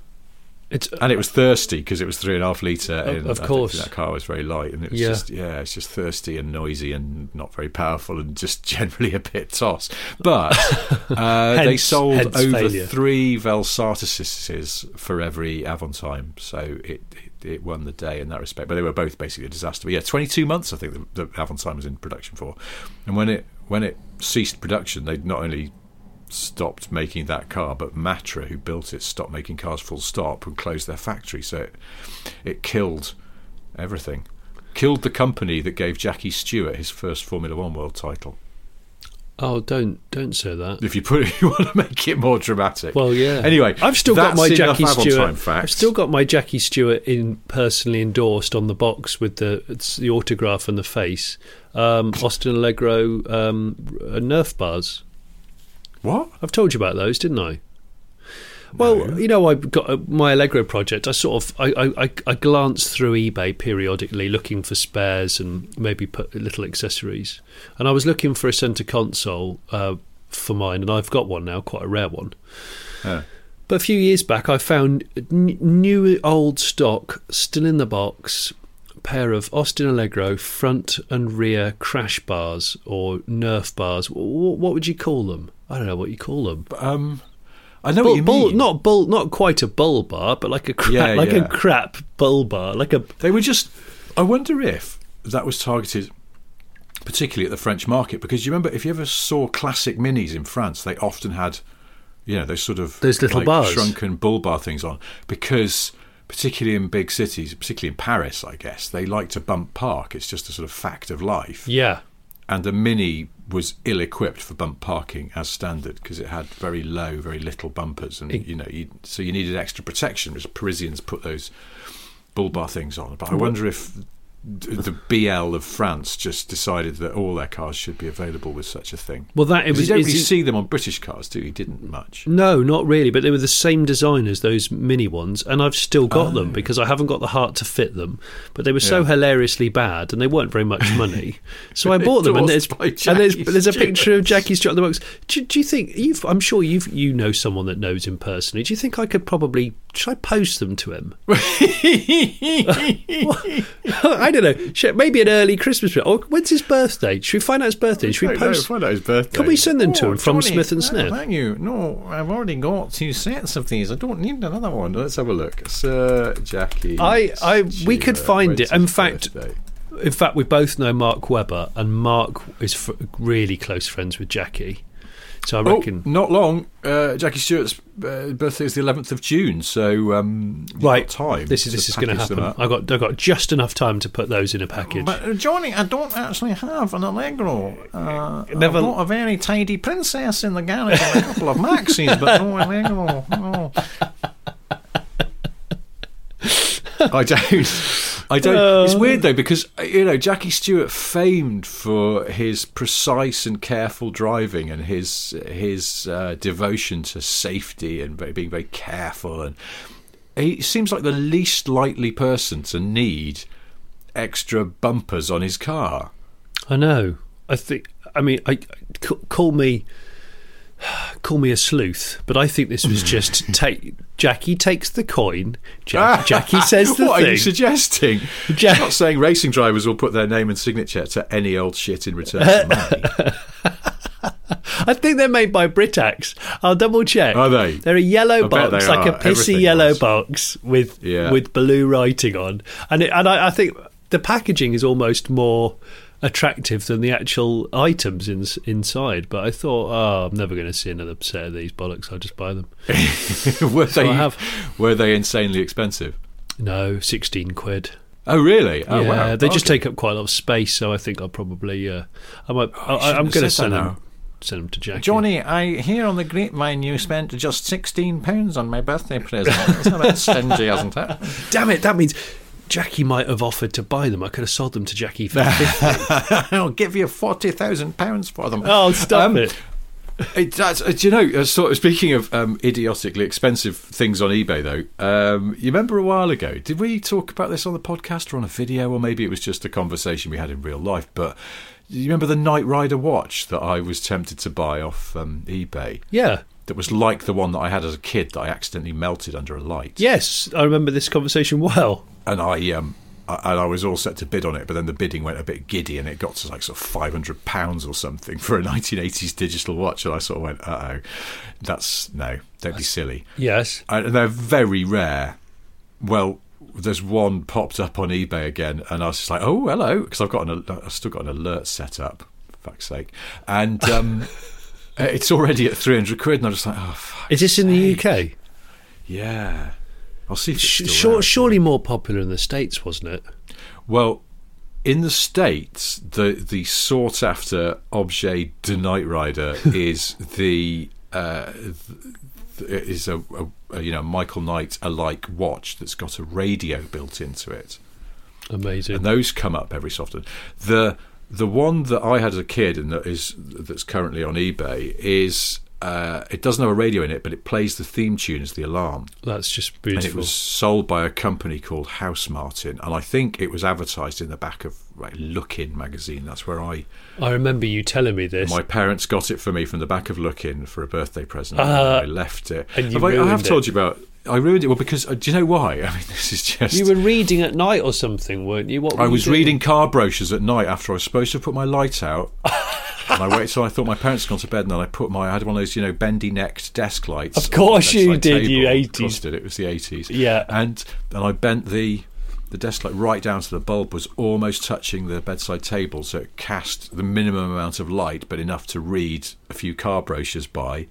Speaker 1: It's,
Speaker 2: and it was thirsty because it was three and a half litre.
Speaker 1: Of,
Speaker 2: and
Speaker 1: of
Speaker 2: I
Speaker 1: course.
Speaker 2: think that car was very light, and it was
Speaker 1: yeah.
Speaker 2: just yeah, it's just thirsty and noisy and not very powerful and just generally a bit toss. But uh,
Speaker 1: hence,
Speaker 2: they sold over
Speaker 1: failure.
Speaker 2: three Velsatises for every Avantime, so it, it it won the day in that respect. But they were both basically a disaster. But yeah, twenty-two months I think the, the Avantime was in production for, and when it when it ceased production, they not only stopped making that car, but Matra, who built it, stopped making cars full stop and closed their factory. So it, it killed everything. Killed the company that gave Jackie Stewart his first Formula One world title.
Speaker 1: Oh, don't don't say that.
Speaker 2: If you put it, you want to make it more dramatic.
Speaker 1: Well, yeah.
Speaker 2: Anyway,
Speaker 1: I've still got my Jackie Stewart.
Speaker 2: Facts.
Speaker 1: I've still got my Jackie Stewart in personally endorsed on the box with the it's the autograph and the face. Um, Austin Allegro um, Nerf bars.
Speaker 2: What?
Speaker 1: I've told you about those, didn't I? Well,
Speaker 2: no.
Speaker 1: you know, I've got uh, my Allegro project. I sort of I, I, I glance through eBay periodically, looking for spares and maybe put little accessories. And I was looking for a centre console uh, for mine, and I've got one now, quite a rare one.
Speaker 2: Yeah.
Speaker 1: But a few years back, I found n- new old stock, still in the box, pair of Austin Allegro front and rear crash bars or Nerf bars. W- what would you call them? I don't know what you call them.
Speaker 2: Um, I know
Speaker 1: bull,
Speaker 2: what you
Speaker 1: bull,
Speaker 2: mean.
Speaker 1: Not bull, not quite a bull bar, but like a crap,
Speaker 2: yeah,
Speaker 1: like
Speaker 2: yeah.
Speaker 1: a crap bull bar, like a.
Speaker 2: They were just. I wonder if that was targeted, particularly at the French market, because you remember if you ever saw classic minis in France, they often had, you know, those sort of
Speaker 1: those little
Speaker 2: like
Speaker 1: bars,
Speaker 2: shrunken bull bar things on, because particularly in big cities, particularly in Paris, I guess they like to bump park. It's just a sort of fact of life.
Speaker 1: Yeah.
Speaker 2: And the Mini was ill-equipped for bump parking as standard because it had very low, very little bumpers, and
Speaker 1: it,
Speaker 2: you know, you, so you needed extra protection. Because Parisians put those bull bar things on. But I wonder if the B L of France just decided that all their cars should be available with such a thing.
Speaker 1: Well, that it was.
Speaker 2: You don't really
Speaker 1: is it,
Speaker 2: see them on British cars, do you? You didn't much.
Speaker 1: No, not really. But they were the same design as those mini ones, and I've still got
Speaker 2: Oh.
Speaker 1: them because I haven't got the heart to fit them. But they were so
Speaker 2: Yeah.
Speaker 1: hilariously bad, and they weren't very much money. So I bought them, and there's
Speaker 2: Endorsed
Speaker 1: and
Speaker 2: by
Speaker 1: there's,
Speaker 2: Jackie
Speaker 1: there's a
Speaker 2: Stewart.
Speaker 1: picture of Jackie Stewart on the box. Do, do you think you've? I'm sure you've you know someone that knows him personally. Do you think I could probably should I post them to him? I don't know. Should- Maybe an early Christmas. Or when's his birthday? Should we find out his birthday? Should we
Speaker 2: No, no,
Speaker 1: post?
Speaker 2: find out his birthday.
Speaker 1: Can we send them to
Speaker 2: Oh,
Speaker 1: him from
Speaker 2: Johnny,
Speaker 1: Smith and
Speaker 2: no,
Speaker 1: Smith?
Speaker 2: Thank you. No, I've already got two sets of these. I don't need another one. Let's have a look. Sir Jackie.
Speaker 1: I- I- we could
Speaker 2: Stewart.
Speaker 1: find
Speaker 2: When's
Speaker 1: it. In
Speaker 2: his
Speaker 1: fact,
Speaker 2: birthday?
Speaker 1: In fact, we both know Mark Webber, and Mark is f- really close friends with Jackie. So I
Speaker 2: Oh,
Speaker 1: reckon.
Speaker 2: not long. Uh, Jackie Stewart's uh, birthday is the eleventh of June, so um, you've
Speaker 1: Right,
Speaker 2: got time.
Speaker 1: this is
Speaker 2: to
Speaker 1: this is going to
Speaker 2: package them
Speaker 1: happen.
Speaker 2: up.
Speaker 1: I got I got just enough time to put those in a package.
Speaker 2: But uh, Johnny, I don't actually have an Allegro. Uh,
Speaker 1: Never-
Speaker 2: I've got a very tidy princess in the garage and a couple of Maxis, but no Allegro. No. I don't. I don't. It's weird though because you know Jackie Stewart famed for his precise and careful driving and his his uh, devotion to safety and very, being very careful, and he seems like the least likely person to need extra bumpers on his car.
Speaker 1: I know. I think. I mean, I c- call me call me a sleuth, but I think this was just take. Jackie takes the coin. Jack, Jackie says the
Speaker 2: what
Speaker 1: thing.
Speaker 2: are you suggesting?
Speaker 1: Jack-
Speaker 2: I'm not saying racing drivers will put their name and signature to any old shit in return for money.
Speaker 1: I think they're made by Britax. I'll double check.
Speaker 2: Are they?
Speaker 1: They're a yellow
Speaker 2: I bet
Speaker 1: box,
Speaker 2: they
Speaker 1: like a
Speaker 2: are.
Speaker 1: pissy
Speaker 2: Everything
Speaker 1: yellow
Speaker 2: was.
Speaker 1: box with
Speaker 2: Yeah.
Speaker 1: with blue writing on, and it, and I, I think the packaging is almost more attractive than the actual items in, inside. But I thought, oh, I'm never going to see another set of these bollocks. I'll just buy them.
Speaker 2: were they
Speaker 1: I have.
Speaker 2: were they insanely expensive?
Speaker 1: No, sixteen quid.
Speaker 2: Oh really? Oh
Speaker 1: yeah,
Speaker 2: wow.
Speaker 1: they just
Speaker 2: Okay.
Speaker 1: take up quite a lot of space. So I think I'll probably, uh, I might,
Speaker 2: Oh, you
Speaker 1: I, I'm
Speaker 2: shouldn't
Speaker 1: going to
Speaker 2: have said
Speaker 1: send
Speaker 2: that
Speaker 1: them,
Speaker 2: now.
Speaker 1: send them to Jackie.
Speaker 2: Johnny, I hear on the grapevine you spent just sixteen pounds on my birthday present. That's a bit stingy, isn't it?
Speaker 1: Damn it! That means Jackie might have offered to buy them. I could have sold them to Jackie for fifty.
Speaker 2: I'll give you forty thousand pounds for them.
Speaker 1: Oh, stop
Speaker 2: Um,
Speaker 1: it!
Speaker 2: It, that's, uh, do you know, uh, sort of speaking of um, idiotically expensive things on eBay, though, um, you remember a while ago, did we talk about this on the podcast or on a video, or maybe it was just a conversation we had in real life, but you remember the Knight Rider watch that I was tempted to buy off um, eBay?
Speaker 1: Yeah.
Speaker 2: That was like the one that I had as a kid that I accidentally melted under a light.
Speaker 1: Yes, I remember this conversation well.
Speaker 2: And I um I, and I was all set to bid on it, but then the bidding went a bit giddy, and it got to like sort of five hundred pounds or something for a nineteen eighties digital watch, and I sort of went, uh oh, that's no, don't be silly.
Speaker 1: Yes.
Speaker 2: And they're very rare. Well, there's one popped up on eBay again, and I was just like, oh hello, because I've got an I've still got an alert set up, for fuck's sake, and um, it's already at three hundred quid, and I'm just like, oh. Fuck
Speaker 1: Is this in the U K?
Speaker 2: Yeah. I'll see if it's
Speaker 1: Sh-
Speaker 2: still
Speaker 1: sure,
Speaker 2: out.
Speaker 1: surely more popular in the States, wasn't it?
Speaker 2: Well, in the States, the the sought after objet de Knight Rider is the uh, th- is a, a, a you know Michael Knight alike watch that's got a radio built into it,
Speaker 1: Amazing.
Speaker 2: and those come up every so often. The the one that I had as a kid and that is that's currently on eBay is. Uh, it doesn't have a radio in it, but it plays the theme tune as the alarm.
Speaker 1: That's just
Speaker 2: And
Speaker 1: beautiful.
Speaker 2: it was sold by a company called House Martin, and I think it was advertised in the back of like, Look-In magazine. That's where I,
Speaker 1: I remember you telling me this.
Speaker 2: my parents got it for me from the back of Look-In for a birthday present.
Speaker 1: Uh,
Speaker 2: and I left it.
Speaker 1: and you
Speaker 2: have I, I have
Speaker 1: ruined
Speaker 2: told
Speaker 1: it.
Speaker 2: you about. I ruined it. Well, because uh, do you know why? I mean, this is just.
Speaker 1: You were reading at night or something, weren't you? What were
Speaker 2: I
Speaker 1: you
Speaker 2: was
Speaker 1: doing?
Speaker 2: reading car brochures at night after I was supposed to put my light out. And I waited till I thought my parents had gone to bed, and then I put my I had one of those you know bendy necked desk lights.
Speaker 1: Of course
Speaker 2: on the
Speaker 1: you
Speaker 2: bedside
Speaker 1: did, you
Speaker 2: table. Of
Speaker 1: eighties.
Speaker 2: course did. It was the eighties.
Speaker 1: Yeah.
Speaker 2: And and I bent the the desk light right down to the bulb was almost touching the bedside table, so it cast the minimum amount of light, but enough to read a few car brochures by.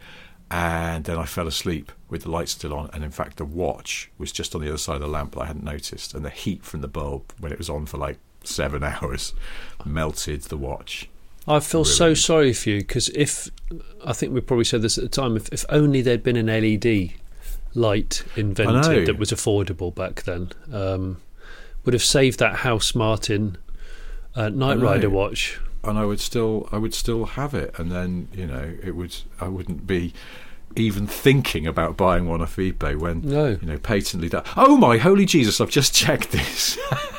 Speaker 2: And then I fell asleep with the light still on, and in fact the watch was just on the other side of the lamp that I hadn't noticed, and the heat from the bulb when it was on for like seven hours melted the watch.
Speaker 1: I feel so
Speaker 2: Ruined.
Speaker 1: sorry for you because if I think we probably said this at the time, if, if only there'd been an L E D light
Speaker 2: I know.
Speaker 1: invented that was affordable back then, um, would have saved that House Martin uh, Knight Rider watch.
Speaker 2: And I would still, I would still have it, and then you know, it would, I wouldn't be even thinking about buying one off eBay when
Speaker 1: no.
Speaker 2: you know, patently that. Oh my holy Jesus! I've just checked this.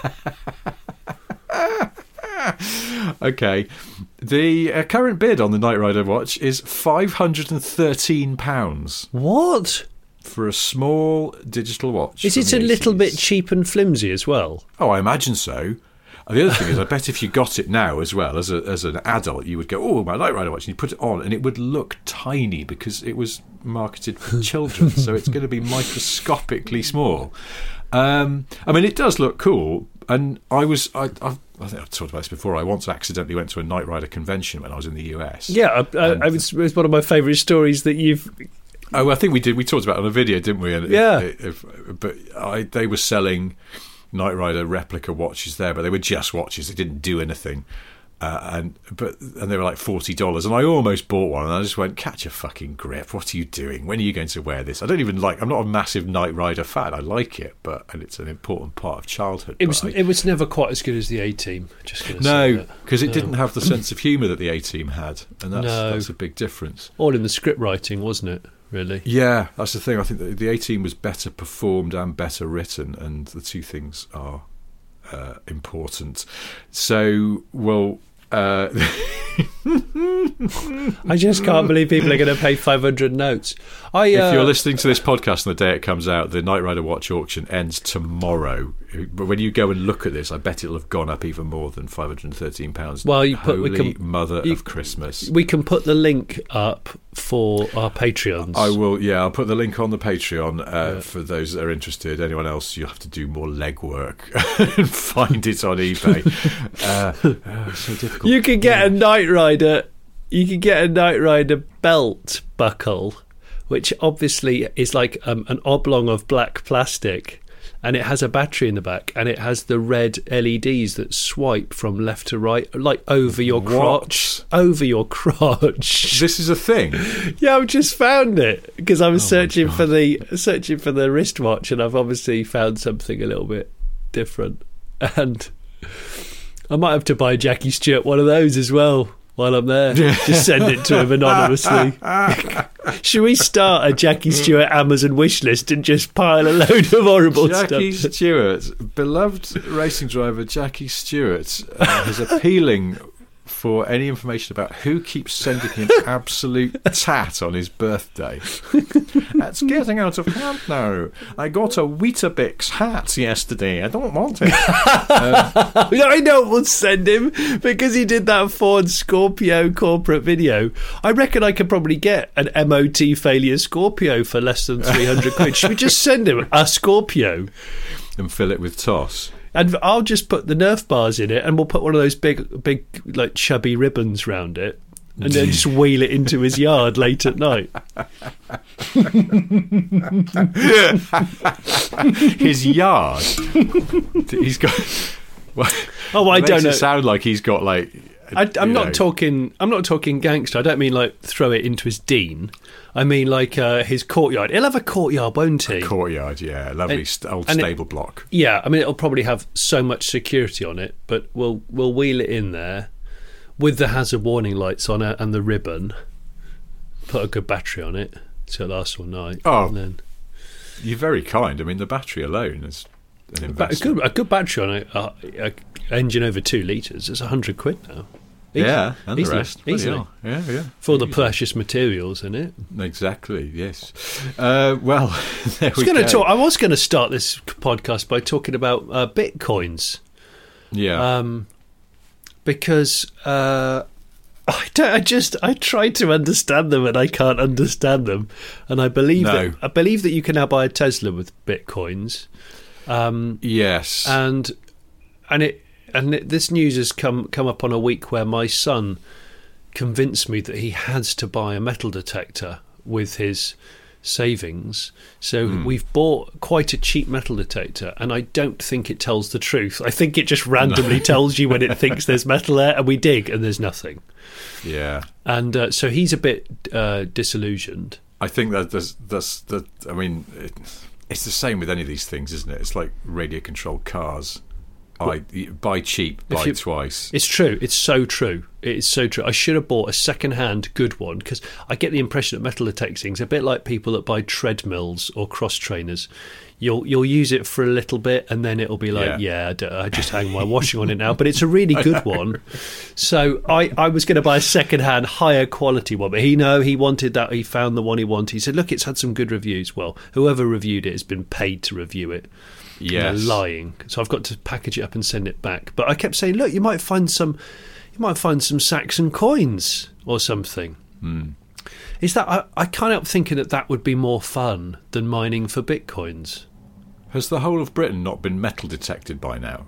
Speaker 2: Okay, the uh, current bid on the Knight Rider watch is five hundred and thirteen pounds.
Speaker 1: What?
Speaker 2: For a small digital watch?
Speaker 1: Is it a little bit cheap and flimsy as well?
Speaker 2: Oh, I imagine so. And the other thing is, I bet if you got it now as well, as a, as an adult, you would go, oh, my Knight Rider watch, and you put it on, and it would look tiny because it was marketed for children, so it's going to be microscopically small. Um, I mean, it does look cool, and I was, I, I've, I think I've talked about this before, I once accidentally went to a Knight Rider convention when I was in the U S.
Speaker 1: Yeah, I, I, I was, it was one of my favourite stories that you've...
Speaker 2: Oh, I think we did. We talked about it on a video, didn't we? And
Speaker 1: yeah.
Speaker 2: If, if, but I, they were selling Knight Rider replica watches there, but they were just watches. They didn't do anything. Uh, and but and they were like forty dollars, and I almost bought one, and I just went, catch a fucking grip. What are you doing? When are you going to wear this? I don't even like. I'm not a massive Knight Rider fan. I like it, but and it's an important part of childhood.
Speaker 1: It was
Speaker 2: I,
Speaker 1: it was never quite as good as the A-Team. Just gonna
Speaker 2: no, because it
Speaker 1: no.
Speaker 2: didn't have the sense of humour that the A-Team had, and that's
Speaker 1: no.
Speaker 2: that's a big difference.
Speaker 1: All in the script writing, wasn't it? Really?
Speaker 2: Yeah, that's the thing. I think that the A-Team was better performed and better written, and the two things are uh, important. So, well. Uh,
Speaker 1: I just can't believe people are going to pay five hundred notes. I, uh,
Speaker 2: if you're listening to this podcast on the day it comes out, the Knight Rider watch auction ends tomorrow. But when you go and look at this, I bet it'll have gone up even more than five hundred and thirteen pounds.
Speaker 1: Well, you put
Speaker 2: Holy
Speaker 1: we can,
Speaker 2: Mother
Speaker 1: you,
Speaker 2: of Christmas.
Speaker 1: We can put the link up for our Patreons.
Speaker 2: I will. Yeah, I'll put the link on the Patreon uh,
Speaker 1: yeah.
Speaker 2: for those that are interested. Anyone else, you'll have to do more legwork and find it on eBay. uh, oh, so difficult.
Speaker 1: You can get yeah. a Knight Rider. You can get a Knight Rider belt buckle, which obviously is like um, an oblong of black plastic, and it has a battery in the back, and it has the red L E Ds that swipe from left to right, like over your crotch. What? Over your crotch.
Speaker 2: This is a thing.
Speaker 1: Yeah, I've just found it because I was
Speaker 2: oh
Speaker 1: searching for the searching for the wristwatch, and I've obviously found something a little bit different, and I might have to buy Jackie Stewart one of those as well. While I'm there, just send it to him anonymously. Should we start a Jackie Stewart Amazon wish list and just pile a load of horrible
Speaker 2: Jackie
Speaker 1: stuff?
Speaker 2: Jackie Stewart, beloved racing driver Jackie Stewart, uh, is appealing for any information about who keeps sending him absolute tat on his birthday. That's getting out of hand now. I got a Weetabix hat yesterday. I don't want it. uh,
Speaker 1: I know what we'll send him because he did that Ford Scorpio corporate video. I reckon I could probably get an M O T failure Scorpio for less than three hundred quid. Should we just send him a Scorpio?
Speaker 2: And fill it with toss.
Speaker 1: And I'll just put the Nerf bars in it, and we'll put one of those big, big, like chubby ribbons round it, and then just wheel it into his yard late at night.
Speaker 2: His yard. He's got. Well,
Speaker 1: oh, I
Speaker 2: it
Speaker 1: don't
Speaker 2: makes
Speaker 1: know.
Speaker 2: It sound like he's got like.
Speaker 1: I, I'm not
Speaker 2: know.
Speaker 1: talking. I'm not talking gangster. I don't mean like throw it into his Dean. I mean like uh, his courtyard. He'll have a courtyard, won't he?
Speaker 2: A courtyard, yeah, lovely and, st- old stable
Speaker 1: it,
Speaker 2: block.
Speaker 1: Yeah, I mean it'll probably have so much security on it, but we'll we'll wheel it in there with the hazard warning lights on it and the ribbon. Put a good battery on it so it lasts all night.
Speaker 2: Oh,
Speaker 1: and then,
Speaker 2: you're very kind. I mean the battery alone is an investment.
Speaker 1: A good, a good battery on it. Uh, a engine over two litres. It's a hundred quid now.
Speaker 2: Easily. Yeah, and
Speaker 1: easily,
Speaker 2: the rest.
Speaker 1: Easily.
Speaker 2: Yeah, yeah.
Speaker 1: For
Speaker 2: easily.
Speaker 1: the precious materials in it.
Speaker 2: Exactly, yes. Uh, well, there
Speaker 1: I was
Speaker 2: we
Speaker 1: gonna
Speaker 2: go.
Speaker 1: Talk, I was going to start this podcast by talking about uh, Bitcoins.
Speaker 2: Yeah.
Speaker 1: Um, because uh, I, don't, I just, I try to understand them and I can't understand them. And I believe,
Speaker 2: no.
Speaker 1: that, I believe that you can now buy a Tesla with Bitcoins. Um,
Speaker 2: yes.
Speaker 1: And, and it, And this news has come come up on a week where my son convinced me that he has to buy a metal detector with his savings. So mm. we've bought quite a cheap metal detector, and I don't think it tells the truth. I think it just randomly no. tells you when it thinks there's metal there, and we dig, and there's nothing.
Speaker 2: Yeah.
Speaker 1: And uh, so he's a bit uh, disillusioned.
Speaker 2: I think that there's, that's that. I mean, it, it's the same with any of these things, isn't it? It's like radio-controlled cars. I buy cheap, buy
Speaker 1: you,
Speaker 2: twice.
Speaker 1: It's true. It's so true. It's so true. I should have bought a second-hand good one, because I get the impression that metal detecting is a bit like people that buy treadmills or cross trainers. You'll you'll use it for a little bit, and then it'll be like, yeah, yeah I, don't, I just hang my washing on it now. But it's a really good one. So I, I was going to buy a second-hand, higher quality one. But he no, he wanted that. He found the one he wanted. He said, look, it's had some good reviews. Well, whoever reviewed it has been paid to review it.
Speaker 2: Yes.
Speaker 1: You know, lying. So I've got to package it up and send it back. But I kept saying, look, you might find some, you might find some Saxon coins or something.
Speaker 2: Mm.
Speaker 1: Is that I, I can't help thinking that that would be more fun than mining for bitcoins.
Speaker 2: Has the whole of Britain not been metal detected by now?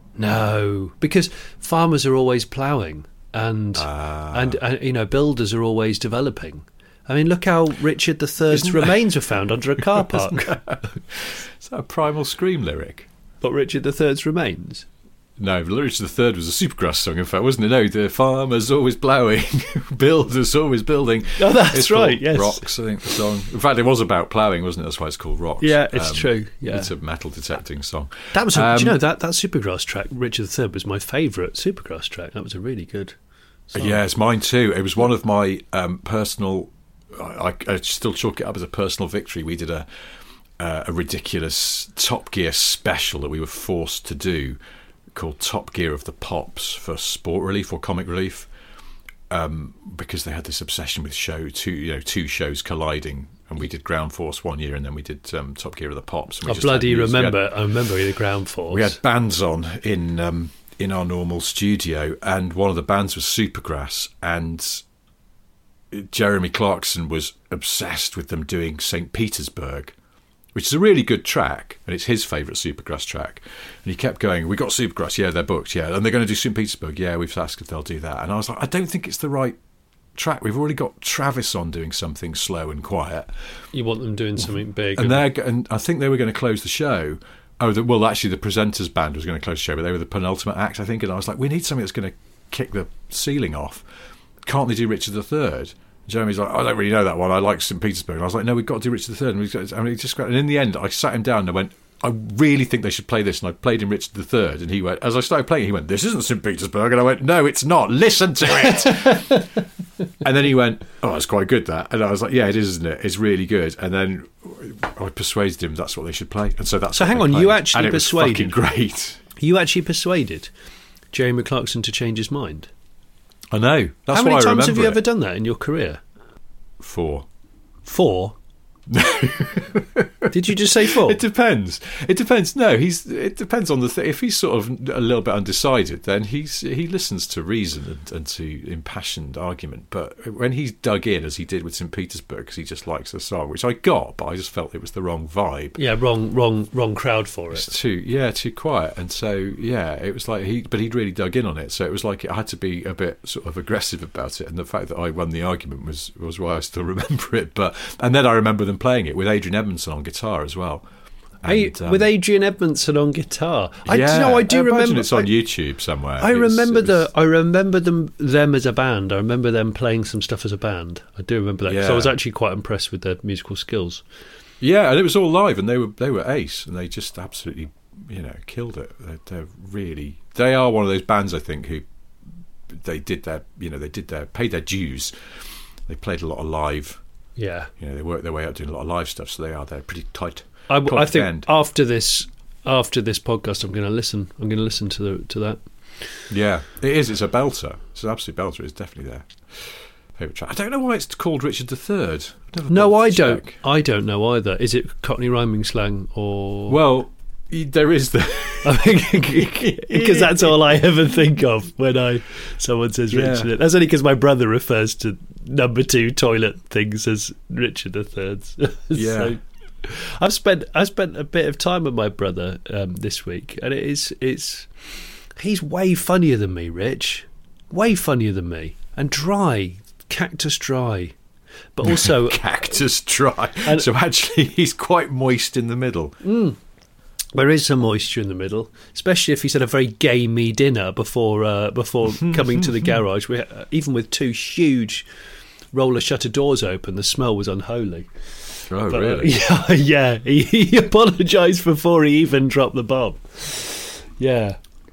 Speaker 1: No, because farmers are always ploughing, and
Speaker 2: ah.
Speaker 1: and uh, you know, builders are always developing. I mean, look how Richard the Third's remains were found under a car park.
Speaker 2: Is that a Primal Scream lyric?
Speaker 1: What, Richard the Third's remains?
Speaker 2: No, Richard the Third was a Supergrass song, in fact, wasn't it? No, the farmer's always ploughing, builder's always building.
Speaker 1: Oh, that's
Speaker 2: it's
Speaker 1: right, yes.
Speaker 2: Rocks, I think, the song. In fact, it was about ploughing, wasn't it? That's why it's called Rocks.
Speaker 1: Yeah, it's
Speaker 2: um,
Speaker 1: true. Yeah.
Speaker 2: It's a metal detecting song.
Speaker 1: That was, a,
Speaker 2: um,
Speaker 1: do you know, that, that Supergrass track, Richard the Third, was my favourite Supergrass track. That was a really good song.
Speaker 2: Yeah, it's mine too. It was one of my um, personal... I, I still chalk it up as a personal victory. We did a, uh, a ridiculous Top Gear special that we were forced to do, called Top Gear of the Pops, for Sport Relief or Comic Relief, um, because they had this obsession with show two, you know, two shows colliding, and we did Ground Force one year, and then we did um, Top Gear of the Pops. And we
Speaker 1: I
Speaker 2: just
Speaker 1: bloody
Speaker 2: had music.
Speaker 1: remember!
Speaker 2: We had,
Speaker 1: I remember the Ground Force.
Speaker 2: We had bands on in um, in our normal studio, and one of the bands was Supergrass, and Jeremy Clarkson was obsessed with them doing Saint Petersburg, which is a really good track, and it's his favourite Supergrass track. And he kept going, we got Supergrass, yeah, they're booked, yeah, and they're going to do Saint Petersburg, yeah, we've asked if they'll do that. And I was like, I don't think it's the right track. We've already got Travis on doing something slow and quiet.
Speaker 1: You want them doing something big.
Speaker 2: And, they're, and I think they were going to close the show. Oh, the, well, actually, the presenters band was going to close the show, but they were the penultimate act, I think. And I was like, we need something that's going to kick the ceiling off. Can't they do Richard the Third? Jeremy's like, I don't really know that one. I like Saint Petersburg. And I was like, no, we've got to do Richard the Third. And, got, I mean, just, and in the end, I sat him down and I went, I really think they should play this. And I played him Richard the Third. And he went, as I started playing, he went, this isn't Saint Petersburg. And I went, no, it's not. Listen to it. And then he went, oh, that's quite good, that. And I was like, yeah, it is, isn't it? It's really good. And then I persuaded him that's what they should play. And so that's
Speaker 1: so
Speaker 2: what
Speaker 1: hang
Speaker 2: they
Speaker 1: on,
Speaker 2: played.
Speaker 1: you actually
Speaker 2: and it
Speaker 1: persuaded.
Speaker 2: Was fucking great.
Speaker 1: You actually persuaded Jeremy Clarkson to change his mind.
Speaker 2: I know. That's
Speaker 1: How many
Speaker 2: why I
Speaker 1: times have you
Speaker 2: it.
Speaker 1: ever done that in your career?
Speaker 2: Four.
Speaker 1: Four? Did you just say four?
Speaker 2: It depends. It depends. No, he's. It depends on the thing. If he's sort of a little bit undecided, then he's he listens to reason and, and to impassioned argument. But when he's dug in, as he did with Saint Petersburg, because he just likes the song, which I got, but I just felt it was the wrong vibe.
Speaker 1: Yeah, wrong, wrong, wrong crowd for it.
Speaker 2: It's too, yeah, too quiet. And so, yeah, it was like he, but he'd really dug in on it. So it was like it had to be a bit sort of aggressive about it. And the fact that I won the argument was was why I still remember it. But and then I remember them playing it with Adrian Edmondson on guitar as well. And, um,
Speaker 1: with Adrian Edmondson on guitar. I,
Speaker 2: yeah,
Speaker 1: you know, I do
Speaker 2: I
Speaker 1: remember
Speaker 2: it's on
Speaker 1: I,
Speaker 2: YouTube somewhere.
Speaker 1: I
Speaker 2: It's,
Speaker 1: remember
Speaker 2: it was,
Speaker 1: the. I remember them. Them as a band. I remember them playing some stuff as a band. I do remember that because
Speaker 2: yeah.
Speaker 1: I was actually quite impressed with their musical skills.
Speaker 2: Yeah, and it was all live, and they were they were ace, and they just absolutely, you know, killed it. They're, they're really. They are one of those bands, I think, who they did their, you know, they did their paid their dues. They played a lot of live.
Speaker 1: Yeah,
Speaker 2: you know, they worked their way up doing a lot of live stuff, so they are they're pretty tight.
Speaker 1: I, I think
Speaker 2: end.
Speaker 1: after this, after this podcast, I'm going to listen. I'm going to listen to the to that.
Speaker 2: Yeah, it is. It's a belter. It's an absolute belter. It's definitely their favourite track. I don't know why it's called Richard the Third.
Speaker 1: No, I don't. Check. I don't know either. Is it Cockney rhyming slang or?
Speaker 2: Well, there is the
Speaker 1: because that's all I ever think of when I someone says Richard. Yeah. That's only because my brother refers to number two toilet things as Richard the Thirds.
Speaker 2: Yeah.
Speaker 1: So, I've spent I spent a bit of time with my brother um, this week, and it is it's he's way funnier than me, Rich, way funnier than me, and dry, cactus dry, but also
Speaker 2: cactus dry. And, so actually, he's quite moist in the middle.
Speaker 1: Mm, there is some moisture in the middle, especially if he's had a very gamey dinner before uh, before coming to the garage. We, uh, even with two huge roller shutter doors open, the smell was unholy.
Speaker 2: Oh,
Speaker 1: but,
Speaker 2: really?
Speaker 1: Uh, yeah, yeah. He, he apologised before he even dropped the bomb. Yeah,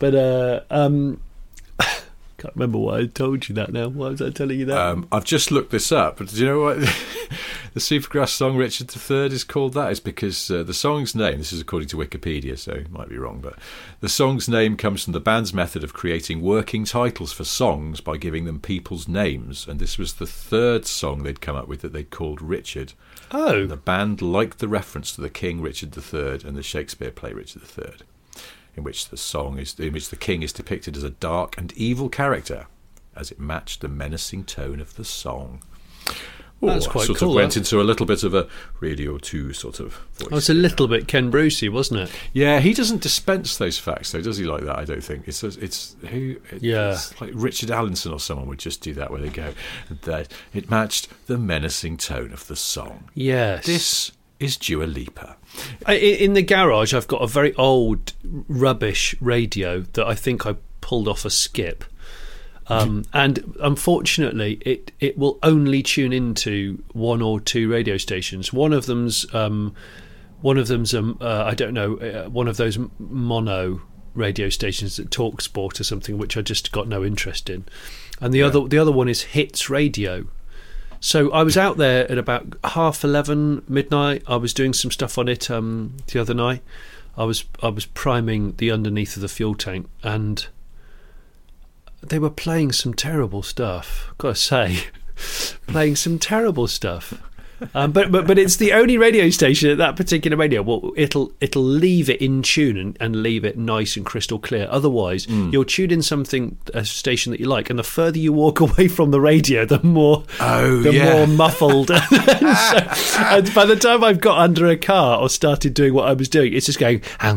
Speaker 1: But uh, um, can't remember why I told you that now. Why was I telling you that?
Speaker 2: Um, I've just looked this up. But do you know what the Supergrass song Richard the Third is called? That is because uh, the song's name, this is according to Wikipedia, so it might be wrong, but the song's name comes from the band's method of creating working titles for songs by giving them people's names. And this was the third song they'd come up with that they'd called Richard.
Speaker 1: Oh.
Speaker 2: And the band liked the reference to the King Richard the Third and the Shakespeare play Richard the Third, in which the song is, in which the king is depicted as a dark and evil character, as it matched the menacing tone of the song. Ooh,
Speaker 1: That's quite
Speaker 2: I sort
Speaker 1: cool,
Speaker 2: of went
Speaker 1: that.
Speaker 2: into a little bit of a Radio two sort of voice.
Speaker 1: Oh, it's a little bit Ken Brucey, wasn't it?
Speaker 2: Yeah, he doesn't dispense those facts, though, does he? Like that, I don't think. It's it's who. It,
Speaker 1: Yeah.
Speaker 2: it's like Richard Allenson or someone would just do that, where they go that it matched the menacing tone of the song.
Speaker 1: Yes.
Speaker 2: This is Dua Lipa.
Speaker 1: I, in the garage, I've got a very old, rubbish radio that I think I pulled off a skip. Um, and unfortunately, it, it will only tune into one or two radio stations. One of them's um, one of them's um, uh, I don't know uh, one of those mono radio stations that talk sport or something, which I just got no interest in. And the
Speaker 2: Yeah.
Speaker 1: other the other one is Hits Radio. So I was out there at about half eleven, midnight. I was doing some stuff on it um, the other night. I was I was priming the underneath of the fuel tank, and they were playing some terrible stuff. I've got to say, playing some terrible stuff. Um, but but but it's the only radio station at that particular radio. Well, it'll it'll leave it in tune and, and leave it nice and crystal clear. Otherwise,
Speaker 2: Mm.
Speaker 1: you'll tune in something a station that you like, and the further you walk away from the radio, the more
Speaker 2: Oh,
Speaker 1: the
Speaker 2: yeah.
Speaker 1: more muffled. And so, and by the time I've got under a car or started doing what I was doing, it's just going. I'm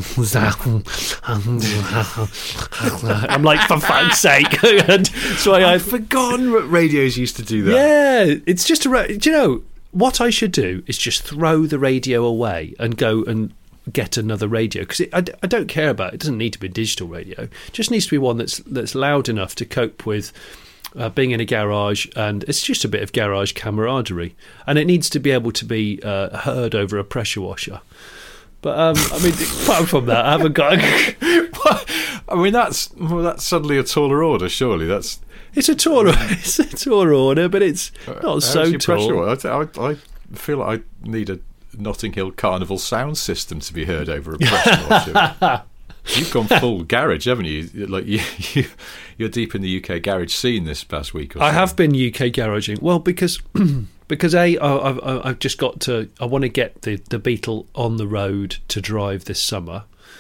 Speaker 1: like, for fuck's sake! And so I,
Speaker 2: I'd forgotten that radios used to do that.
Speaker 1: yeah, it's just a. ra- Do you know what I should do? Is just throw the radio away and go and get another radio, because I, d- I don't care about it. It doesn't need to be digital radio. It just needs to be one that's that's loud enough to cope with uh, being in a garage, and it's just a bit of garage camaraderie, and it needs to be able to be uh, heard over a pressure washer. But um, I mean, apart from that, I haven't got.
Speaker 2: What? I mean, that's well, that's suddenly a taller order. Surely that's
Speaker 1: It's a taller, it's a taller order, but it's not
Speaker 2: how's
Speaker 1: so
Speaker 2: your pressure
Speaker 1: tall.
Speaker 2: one? I, I, I feel like I need a Notting Hill Carnival sound system to be heard over a pressure washer. You've gone full garage, haven't you? Like you, you, you're deep in the U K garage scene this past week. Or
Speaker 1: I
Speaker 2: so.
Speaker 1: have been U K garaging. Well, because because a I- I've, I've just got to. I want to get the the Beetle on the road to drive this summer,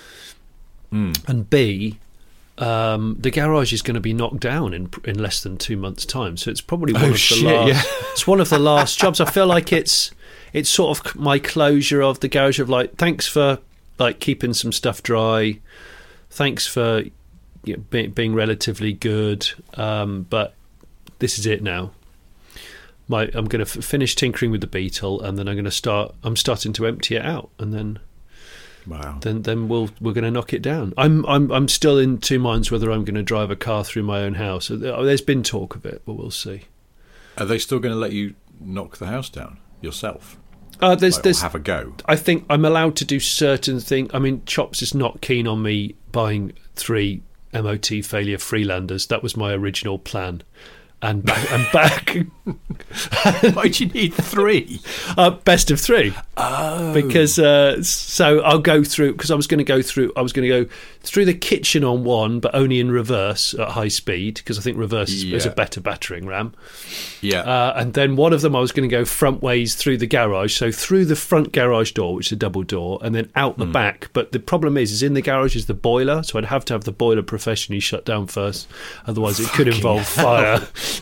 Speaker 2: Mm.
Speaker 1: and B. Um, the garage is going to be knocked down in in less than two months' time, so it's probably one
Speaker 2: Oh,
Speaker 1: of the
Speaker 2: shit,
Speaker 1: last.
Speaker 2: yeah.
Speaker 1: It's one of the last jobs. I feel like it's it's sort of my closure of the garage. Of like, thanks for like keeping some stuff dry. Thanks for you know, be, being relatively good, um, but this is it now. My I'm going to f- finish tinkering with the Beetle, and then I'm going to start. I'm starting to empty it out, and then.
Speaker 2: Wow.
Speaker 1: Then, then we'll we're going to knock it down. I'm I'm I'm still in two minds whether I'm going to drive a car through my own house. There's been talk of it, but we'll see.
Speaker 2: Are they still going to let you knock the house down yourself?
Speaker 1: Uh, there's
Speaker 2: Like, or
Speaker 1: there's
Speaker 2: have a go.
Speaker 1: I think I'm allowed to do certain things. I mean, Chops is not keen on me buying three M O T failure Freelanders. That was my original plan. And back, and back.
Speaker 2: Why do you need three?
Speaker 1: Uh, best of three.
Speaker 2: Oh,
Speaker 1: Because uh, so I'll go through, because I was going to go through I was going to go through the kitchen on one, but only in reverse at high speed, because I think reverse is, is a
Speaker 2: Yeah.
Speaker 1: better battering ram.
Speaker 2: yeah.
Speaker 1: Uh, and then one of them I was going to go front ways through the garage, so through the front garage door, which is a double door, and then out the back. But the problem is, is in the garage is the boiler, so I'd have to have the boiler professionally shut down first, otherwise it could involve fire.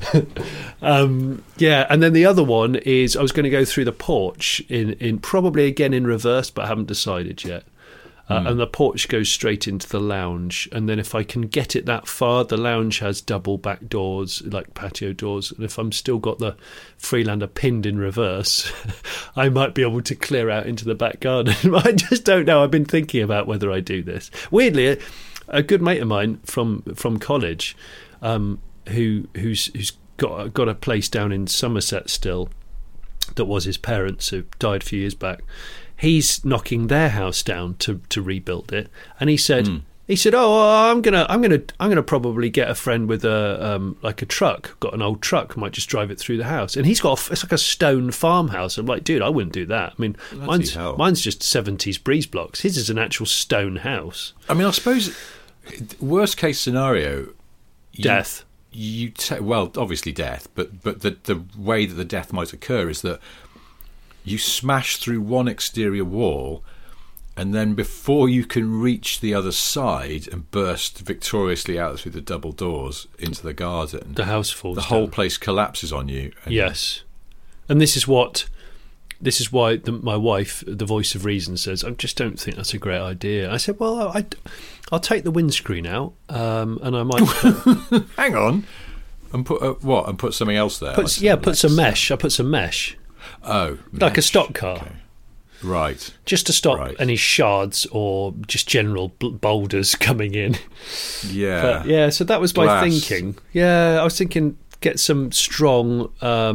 Speaker 1: um, yeah, and then the other one is I was going to go through the porch in, in probably again in reverse, but I haven't decided yet. Uh,
Speaker 2: Hmm.
Speaker 1: And the porch goes straight into the lounge, and then if I can get it that far, the lounge has double back doors, like patio doors, and if I'm still got the Freelander pinned in reverse, I might be able to clear out into the back garden. I just don't know. I've been thinking about whether I do this. Weirdly, a, a good mate of mine from from college, um, who who's who's got got a place down in Somerset still, that was his parents, who died a few years back. He's knocking their house down to, to rebuild it, and he said
Speaker 2: Mm.
Speaker 1: He said, "Oh, well, I'm gonna, I'm gonna, I'm gonna probably get a friend with a um, like a truck. Got an old truck, might just drive it through the house." And he's got, a, it's like a stone farmhouse. I'm like, dude, I wouldn't do that. I mean,
Speaker 2: Bloody
Speaker 1: mine's
Speaker 2: hell.
Speaker 1: mine's just seventies breeze blocks. His is an actual stone house.
Speaker 2: I mean, I suppose worst case scenario, you,
Speaker 1: Death.
Speaker 2: You ta- well, obviously death, but but the the way that the death might occur is that you smash through one exterior wall. And then before you can reach the other side and burst victoriously out through the double doors into the garden,
Speaker 1: The house falls
Speaker 2: the
Speaker 1: down.
Speaker 2: whole place collapses on you. And
Speaker 1: Yes, and this is what, this is why the, my wife, the voice of reason, says, "I just don't think that's a great idea." I said, "Well, I, I'll take the windscreen out, um, and I might put,
Speaker 2: hang on, and put uh, what? And put something else there.
Speaker 1: put
Speaker 2: like
Speaker 1: yeah,
Speaker 2: some
Speaker 1: put some
Speaker 2: legs.
Speaker 1: mesh. I put some mesh,
Speaker 2: Oh,
Speaker 1: like a
Speaker 2: mesh.
Speaker 1: stock car."
Speaker 2: Okay. Right.
Speaker 1: Just to stop
Speaker 2: Right.
Speaker 1: any shards or just general bl- boulders coming in.
Speaker 2: Yeah.
Speaker 1: But yeah, so that was my
Speaker 2: Glass.
Speaker 1: thinking. Yeah, I was thinking get some strong,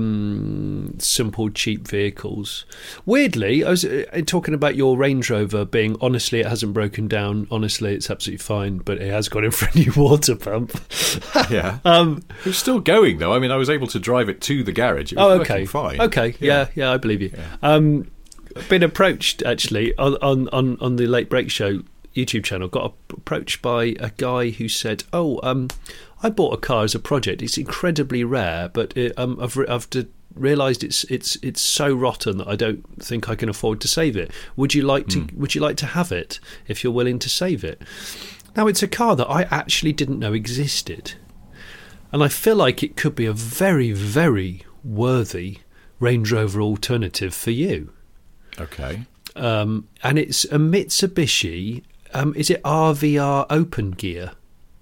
Speaker 1: um, simple, cheap vehicles. Weirdly, I was uh, talking about your Range Rover being, honestly, it hasn't broken down. Honestly, it's absolutely fine, but it has got in for a new water pump.
Speaker 2: Yeah.
Speaker 1: um,
Speaker 2: It was still going though. I mean, I was able to drive it to the garage. It was
Speaker 1: oh,
Speaker 2: working
Speaker 1: okay.
Speaker 2: fine.
Speaker 1: Okay, yeah, yeah, I believe you.
Speaker 2: Yeah.
Speaker 1: Um, been approached actually on, on, on, on the Late Break Show YouTube channel. Got approached by a guy who said, "Oh, um, I bought a car as a project. It's incredibly rare, but it, um, I've re- I've de- realised it's it's it's so rotten that I don't think I can afford to save it. Would you like to?
Speaker 2: Mm.
Speaker 1: Would you like to have it if you're willing to save it?" Now it's a car that I actually didn't know existed, and I feel like it could be a very very worthy Range Rover alternative for you.
Speaker 2: Okay.
Speaker 1: Um, and it's a Mitsubishi. Um, is it R V R Open Gear?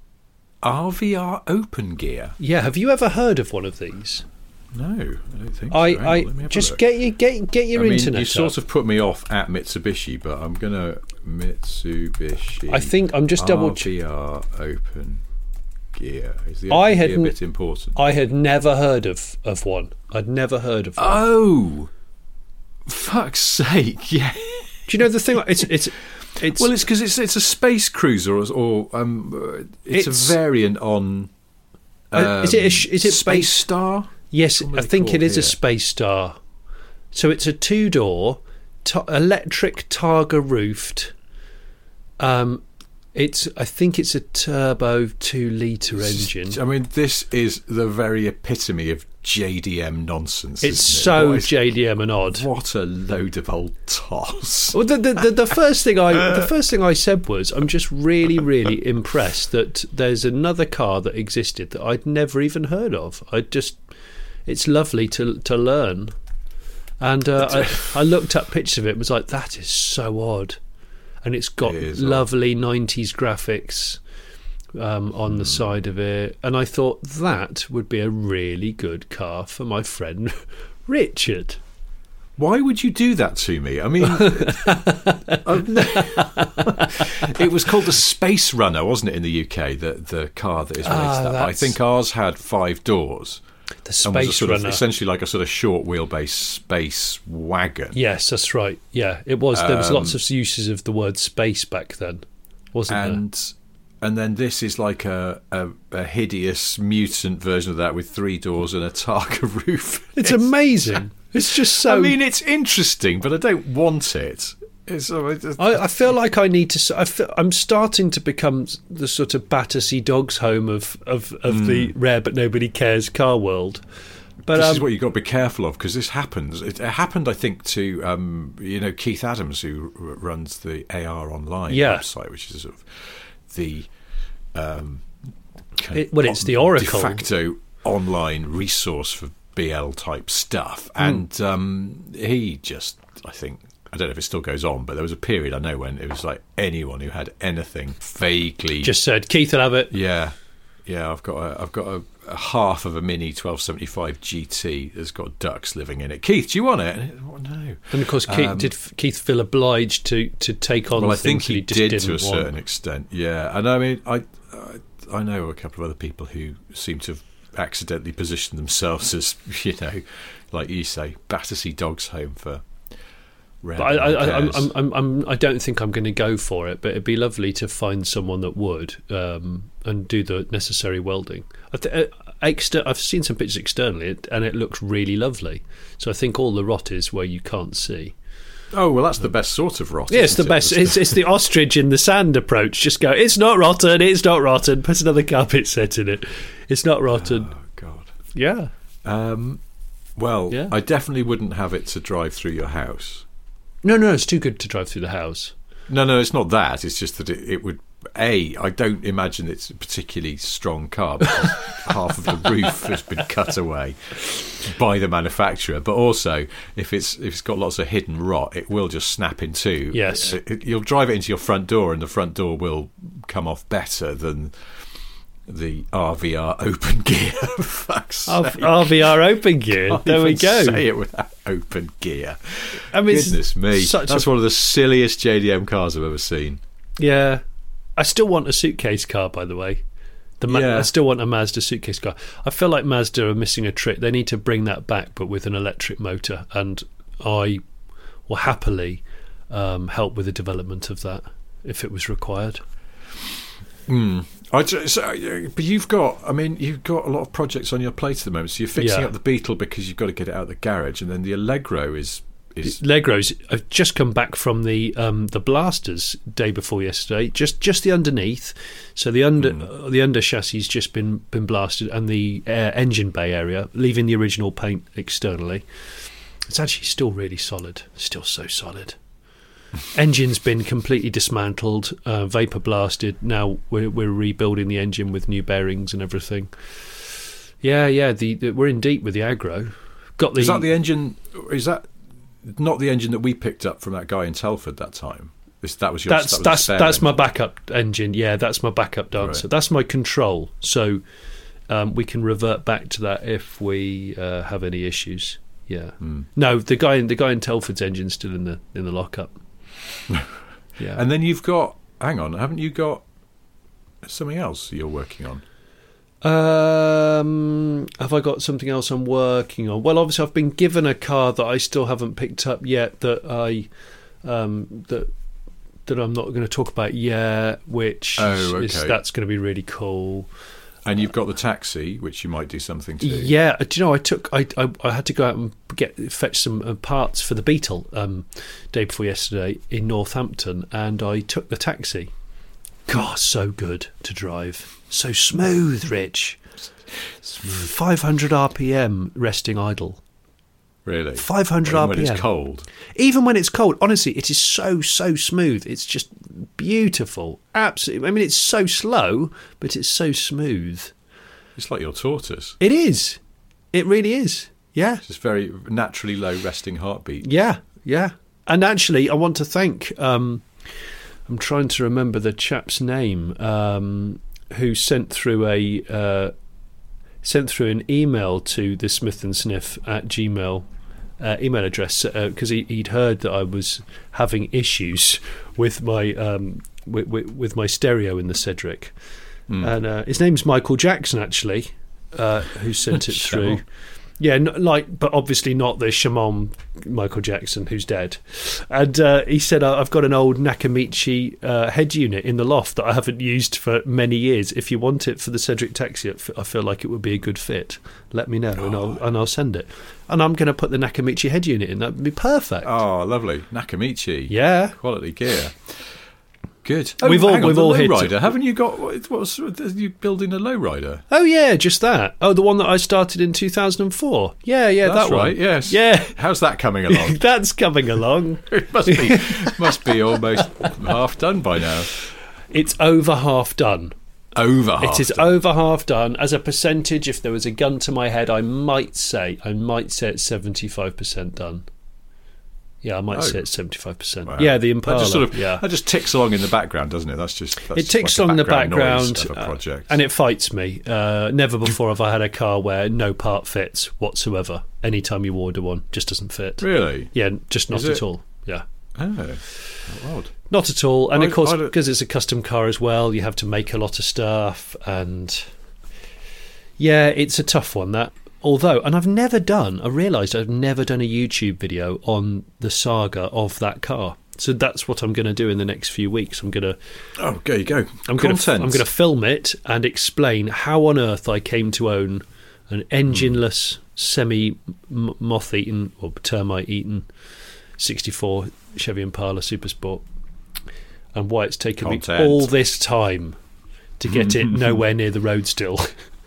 Speaker 2: R V R Open Gear.
Speaker 1: Yeah. Have you ever heard of one of these?
Speaker 2: No, I don't think
Speaker 1: I,
Speaker 2: so. Hang
Speaker 1: I
Speaker 2: on, let me have a
Speaker 1: just
Speaker 2: look.
Speaker 1: get you get get your
Speaker 2: I mean,
Speaker 1: internet.
Speaker 2: you sort
Speaker 1: up.
Speaker 2: of put me off at Mitsubishi, but I'm gonna Mitsubishi.
Speaker 1: I think I'm just double.
Speaker 2: R V R Open Gear. Is the
Speaker 1: I
Speaker 2: open
Speaker 1: had
Speaker 2: gear
Speaker 1: n-
Speaker 2: bit important?
Speaker 1: I had never heard of, of one. I'd never heard of one.
Speaker 2: Oh, fuck's sake! Yeah.
Speaker 1: Do you know the thing? It's it's it's
Speaker 2: Well, it's because it's it's a space cruiser, or, or um, uh, it's,
Speaker 1: It's-
Speaker 2: a variant on.
Speaker 1: Uh, is it a
Speaker 2: um,
Speaker 1: sh- is it
Speaker 2: Space
Speaker 1: base-
Speaker 2: Star?
Speaker 1: yes.
Speaker 2: what are
Speaker 1: I
Speaker 2: they
Speaker 1: think it
Speaker 2: called
Speaker 1: is a
Speaker 2: here?
Speaker 1: Space Star. So it's a two door, t- electric Targa roofed. Um, it's I think it's a turbo two litre engine.
Speaker 2: I mean, this is the very epitome of J D M nonsense.
Speaker 1: It's
Speaker 2: isn't it?
Speaker 1: so
Speaker 2: What is-
Speaker 1: J D M and odd.
Speaker 2: What a load of old toss.
Speaker 1: Well, the, the, the, the first thing I the first thing I said was I'm just really really impressed that there's another car that existed that I'd never even heard of. I just it's lovely to to learn, and uh, I, I looked up pictures of it and was like, that is so odd, and it's got
Speaker 2: It is odd.
Speaker 1: lovely nineties graphics um, on the side of it, and I thought that would be a really good car for my friend Richard.
Speaker 2: Why would you do that to me? I mean, I've ne- it was called the Space Runner, wasn't it, in the U K? The the car that is rated
Speaker 1: Ah,
Speaker 2: that. I
Speaker 1: that's-
Speaker 2: think ours had five doors
Speaker 1: The
Speaker 2: and was a
Speaker 1: Space
Speaker 2: sort of
Speaker 1: Runner.
Speaker 2: essentially like a sort of short wheelbase space wagon.
Speaker 1: Yes, that's right. Yeah, it was. There was
Speaker 2: Um,
Speaker 1: lots of uses of the word space back then, wasn't there?
Speaker 2: and and then this is like a, a a hideous mutant version of that with three doors and a Targa roof.
Speaker 1: It's amazing. It's just so.
Speaker 2: I mean, it's interesting, but I don't want it. It's, uh, it's
Speaker 1: I, I feel like I need to. s- I feel, I'm starting to become the sort of Battersea Dogs home of of, of the rare but nobody cares car world. But
Speaker 2: this
Speaker 1: um,
Speaker 2: is what you've got to be careful of, because this happens. It, it happened, I think, to um, you know Keith Adams, who r- runs the A R Online
Speaker 1: Yeah.
Speaker 2: website, which is sort of the um, kind
Speaker 1: It-
Speaker 2: of
Speaker 1: well, it's the
Speaker 2: de
Speaker 1: Oracle.
Speaker 2: facto online resource for B L type stuff, and um, he just, I think. I don't know if it still goes on, but there was a period I know when it was like anyone who had anything vaguely
Speaker 1: just said Keith will have it.
Speaker 2: yeah, yeah. I've got a, I've got a, a half of a Mini twelve seventy-five G T that's got ducks living in it. Keith, do you want it? And it oh, no.
Speaker 1: And of course, Keith,
Speaker 2: Um,
Speaker 1: did f- Keith feel obliged to, to take on
Speaker 2: Well, I
Speaker 1: things
Speaker 2: think he
Speaker 1: that he just
Speaker 2: did
Speaker 1: didn't
Speaker 2: to a
Speaker 1: want?
Speaker 2: certain extent. Yeah, and I mean, I, I I know a couple of other people who seem to have accidentally positioned themselves as, you know, like you say, Battersea Dogs Home for Red,
Speaker 1: But I, I,
Speaker 2: who
Speaker 1: I, I'm,
Speaker 2: cares?
Speaker 1: I'm, I'm, I'm, I don't think I'm going to go for it. But it'd be lovely to find someone that would um, and do the necessary welding. I th- uh, exter- I've seen some pictures externally, and it looks really lovely. So I think all the rot is where you can't see.
Speaker 2: Oh, well, that's the best sort of rot.
Speaker 1: Yeah, it's the
Speaker 2: isn't it?
Speaker 1: best. It's, it's the ostrich in the sand approach. Just go, it's not rotten, it's not rotten. Put another carpet set in it. It's not rotten.
Speaker 2: Oh, God.
Speaker 1: Yeah.
Speaker 2: Um, well,
Speaker 1: Yeah.
Speaker 2: I definitely wouldn't have it to drive through your house.
Speaker 1: No, no, it's too good to drive through the house.
Speaker 2: No, no, it's not that. It's just that it, it would. A, I don't imagine it's a particularly strong car because half of the roof has been cut away by the manufacturer. But also, if it's if it's got lots of hidden rot, it will just snap in two.
Speaker 1: Yes.
Speaker 2: It- it- you'll drive it into your front door, and the front door will come off better than the R V R open gear. Fuck's
Speaker 1: R-
Speaker 2: sake.
Speaker 1: R V R open gear.
Speaker 2: Can't
Speaker 1: There we
Speaker 2: even
Speaker 1: go.
Speaker 2: Say it without open gear.
Speaker 1: I mean, it's
Speaker 2: Goodness me,
Speaker 1: such
Speaker 2: that's
Speaker 1: a-
Speaker 2: one of the silliest J D M cars I've ever seen.
Speaker 1: Yeah. I still want a suitcase car, by the way. The Ma-
Speaker 2: Yeah.
Speaker 1: I still want a Mazda suitcase car. I feel like Mazda are missing a trick. They need to bring that back, but with an electric motor. And I will happily um, help with the development of that if it was required.
Speaker 2: Mm. I just, so, uh, but you've got, I mean, you've got a lot of projects on your plate at the moment. So you're fixing
Speaker 1: Yeah.
Speaker 2: up the Beetle because you've got to get it out of the garage, and then the Allegro is is
Speaker 1: Legros. I've just come back from the um, the blasters day before yesterday. Just just the underneath. So the under uh, the under chassis has just been been blasted, and the uh, engine bay area, leaving the original paint externally. It's actually still really solid. Still so solid. Engine's been completely dismantled, uh, vapor blasted. Now we're we're rebuilding the engine with new bearings and everything. Yeah, yeah. The, the we're in deep with the aggro. Got the
Speaker 2: is that the engine? Is that not the engine that we picked up from that guy in Telford that time? This, that was your.
Speaker 1: That's
Speaker 2: that was
Speaker 1: that's
Speaker 2: the spare
Speaker 1: that's my
Speaker 2: engine.
Speaker 1: backup engine. Yeah, that's my backup dancer.
Speaker 2: Right.
Speaker 1: That's my control. So um, we can revert back to that if we uh, have any issues. Yeah.
Speaker 2: Mm.
Speaker 1: No, the guy in the guy in Telford's engine's still in the in the lockup. Yeah.
Speaker 2: And then you've got. Hang on, haven't you got something else you're working on?
Speaker 1: Um, have I got something else I'm working on? Well, obviously, I've been given a car that I still haven't picked up yet. That I um, that that I'm not going to talk about yet. Which
Speaker 2: Oh,
Speaker 1: is
Speaker 2: okay.
Speaker 1: that's going to be really cool.
Speaker 2: And you've got the taxi, which you might do something to.
Speaker 1: Yeah, do you know? I took I I, I had to go out and get fetch some uh, parts for the Beetle um, day before yesterday in Northampton, and I took the taxi. God, so good to drive, so smooth, Rich. five hundred R P M resting idle.
Speaker 2: Really?
Speaker 1: five hundred
Speaker 2: When-
Speaker 1: R P M.
Speaker 2: When it's cold.
Speaker 1: Even when it's cold, honestly, it is so, so smooth. It's just beautiful. Absolutely. I mean, it's so slow, but it's so smooth.
Speaker 2: It's like your tortoise.
Speaker 1: It is. It really is. Yeah.
Speaker 2: It's just very naturally low resting heartbeat.
Speaker 1: Yeah. Yeah. And actually, I want to thank, um, I'm trying to remember the chap's name, um, who sent through a, uh, sent through an email to the Smith and Sniff at Gmail Uh, email address because uh, he, he'd heard that I was having issues with my um, with, with, with my stereo in the Cedric,
Speaker 2: Mm.
Speaker 1: and uh, his name's Michael Jackson actually, uh, who sent it
Speaker 2: Sure.
Speaker 1: through. Yeah, n- like, but obviously not the Shimon Michael Jackson who's dead. And uh, he said, "Uh, I've got an old Nakamichi uh, head unit in the loft that I haven't used for many years. If you want it for the Cedric Taxi, I feel like it would be a good fit. Let me know, and I'll and I'll send it. And I'm going to put the Nakamichi head unit in. That'd be perfect.
Speaker 2: Oh, lovely. Nakamichi.
Speaker 1: Yeah,
Speaker 2: Quality gear. Good.
Speaker 1: We've all-
Speaker 2: hang on,
Speaker 1: we've
Speaker 2: the
Speaker 1: all hit-
Speaker 2: lowrider. Haven't you got? What was are you building a lowrider?
Speaker 1: Oh yeah, just that. Oh, the one that I started in two thousand four. Yeah, yeah,
Speaker 2: That's
Speaker 1: that one.
Speaker 2: right. Yes.
Speaker 1: Yeah,
Speaker 2: How's that coming along?
Speaker 1: that's coming along.
Speaker 2: It must be must be almost half done by now.
Speaker 1: It's over half done.
Speaker 2: Over half.
Speaker 1: It is
Speaker 2: done.
Speaker 1: over half done. As a percentage, if there was a gun to my head, I might say, I might say it's seventy-five percent done. Yeah, I might
Speaker 2: Oh.
Speaker 1: say it's seventy-five percent.
Speaker 2: Wow.
Speaker 1: Yeah, the Impala.
Speaker 2: That just sort of
Speaker 1: yeah.
Speaker 2: that just ticks along in the background, doesn't it? That's just that's
Speaker 1: It ticks
Speaker 2: like a
Speaker 1: along in the
Speaker 2: background noise
Speaker 1: background,
Speaker 2: of a project.
Speaker 1: uh, and it fights me. Uh, never before have I had a car where no part fits whatsoever. Anytime you order one, just doesn't fit.
Speaker 2: Really?
Speaker 1: Yeah, just not
Speaker 2: Is
Speaker 1: at
Speaker 2: it?
Speaker 1: all. Yeah.
Speaker 2: Oh, how odd.
Speaker 1: Not at all. And
Speaker 2: I-
Speaker 1: of course,
Speaker 2: I don't-
Speaker 1: because it's a custom car as well, you have to make a lot of stuff. And yeah, it's a tough one, that. although, and I've never done, I realised I've never done a YouTube video on the saga of that car. So that's what I'm going to do in the next few weeks. I'm going to.
Speaker 2: Oh, there you go.
Speaker 1: I'm going to. I'm going to film it and explain how on earth I came to own an engineless, semi-moth-eaten or termite-eaten sixty-four Chevy Impala Super Sport, and why it's taken Content. me all this time to get it nowhere near the road still.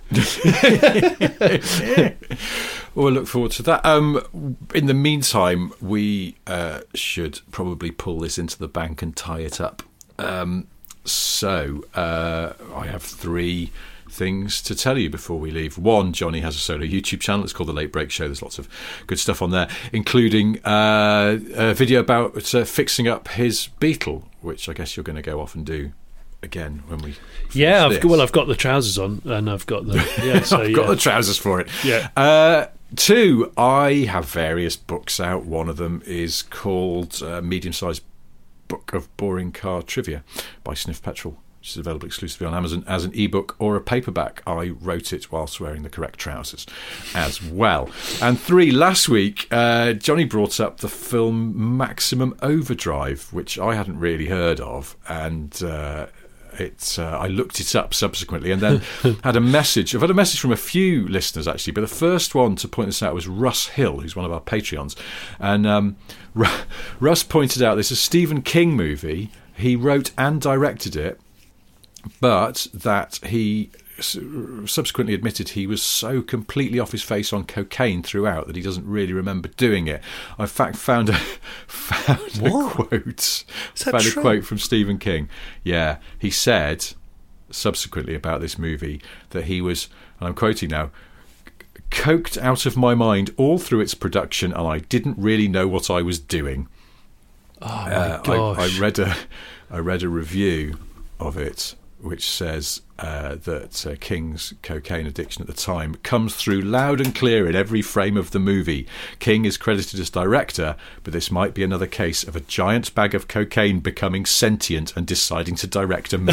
Speaker 2: Well, we'll look forward to that. Um, in the meantime, we uh, should probably pull this into the bank and tie it up. Um, so uh, I have three things to tell you before we leave. One, Johnny has a solo YouTube channel. It's called The Late Break Show. There's lots of good stuff on there, including uh, a video about uh, fixing up his Beetle, which I guess you're going to go off and do again when we
Speaker 1: yeah I've, well I've got the trousers on and I've got the yeah so
Speaker 2: I've
Speaker 1: yeah.
Speaker 2: got the trousers for it.
Speaker 1: yeah
Speaker 2: uh two, I have various books out. One of them is called uh, Medium Sized Book of Boring Car Trivia by Sniff Petrol, which is available exclusively on Amazon as an ebook or a paperback. I wrote it whilst wearing the correct trousers as well. And three, last week uh, Johnny brought up the film Maximum Overdrive, which I hadn't really heard of, and uh, It's. Uh, I looked it up subsequently, and then had a message. I've had a message from a few listeners actually, but the first one to point this out was Russ Hill, who's one of our Patreons, and um, R- Russ pointed out this is a Stephen King movie. He wrote and directed it, but that he subsequently admitted he was so completely off his face on cocaine throughout that he doesn't really remember doing it. I in fact found a found a quote found
Speaker 1: true?
Speaker 2: a quote from Stephen King. Yeah, he said subsequently about this movie that he was, and I'm quoting now, coked out of my mind all through its production, and I didn't really know what I was doing.
Speaker 1: Oh my
Speaker 2: uh,
Speaker 1: gosh!
Speaker 2: I, I read a I read a review of it which says uh, that uh, King's cocaine addiction at the time comes through loud and clear in every frame of the movie. King is credited as director, but this might be another case of a giant bag of cocaine becoming sentient and deciding to direct a movie.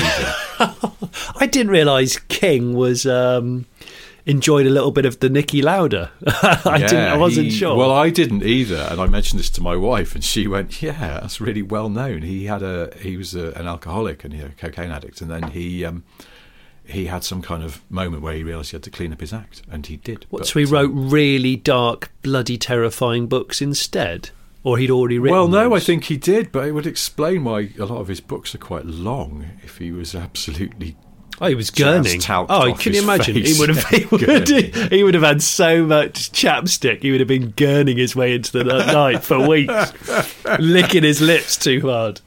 Speaker 1: I didn't realise King was um, enjoyed a little bit of the Niki Lauda. I
Speaker 2: yeah,
Speaker 1: didn't. I wasn't
Speaker 2: he,
Speaker 1: sure.
Speaker 2: Well, I didn't either, and I mentioned this to my wife, and she went, "Yeah, that's really well known. He had a he was a, an alcoholic and he a cocaine addict, and then he um, he had some kind of moment where he realised he had to clean up his act, and he did."
Speaker 1: What,
Speaker 2: but,
Speaker 1: so he wrote
Speaker 2: um,
Speaker 1: really dark, bloody, terrifying books instead, or he'd already written?
Speaker 2: Well, no,
Speaker 1: those?
Speaker 2: I think he did, but it would explain why a lot of his books are quite long. If he was absolutely.
Speaker 1: Oh, he was gurning. Oh, can you imagine?
Speaker 2: Face.
Speaker 1: He would have he would, he would have had so much chapstick. He would have been gurning his way into the night for weeks, licking his lips too hard.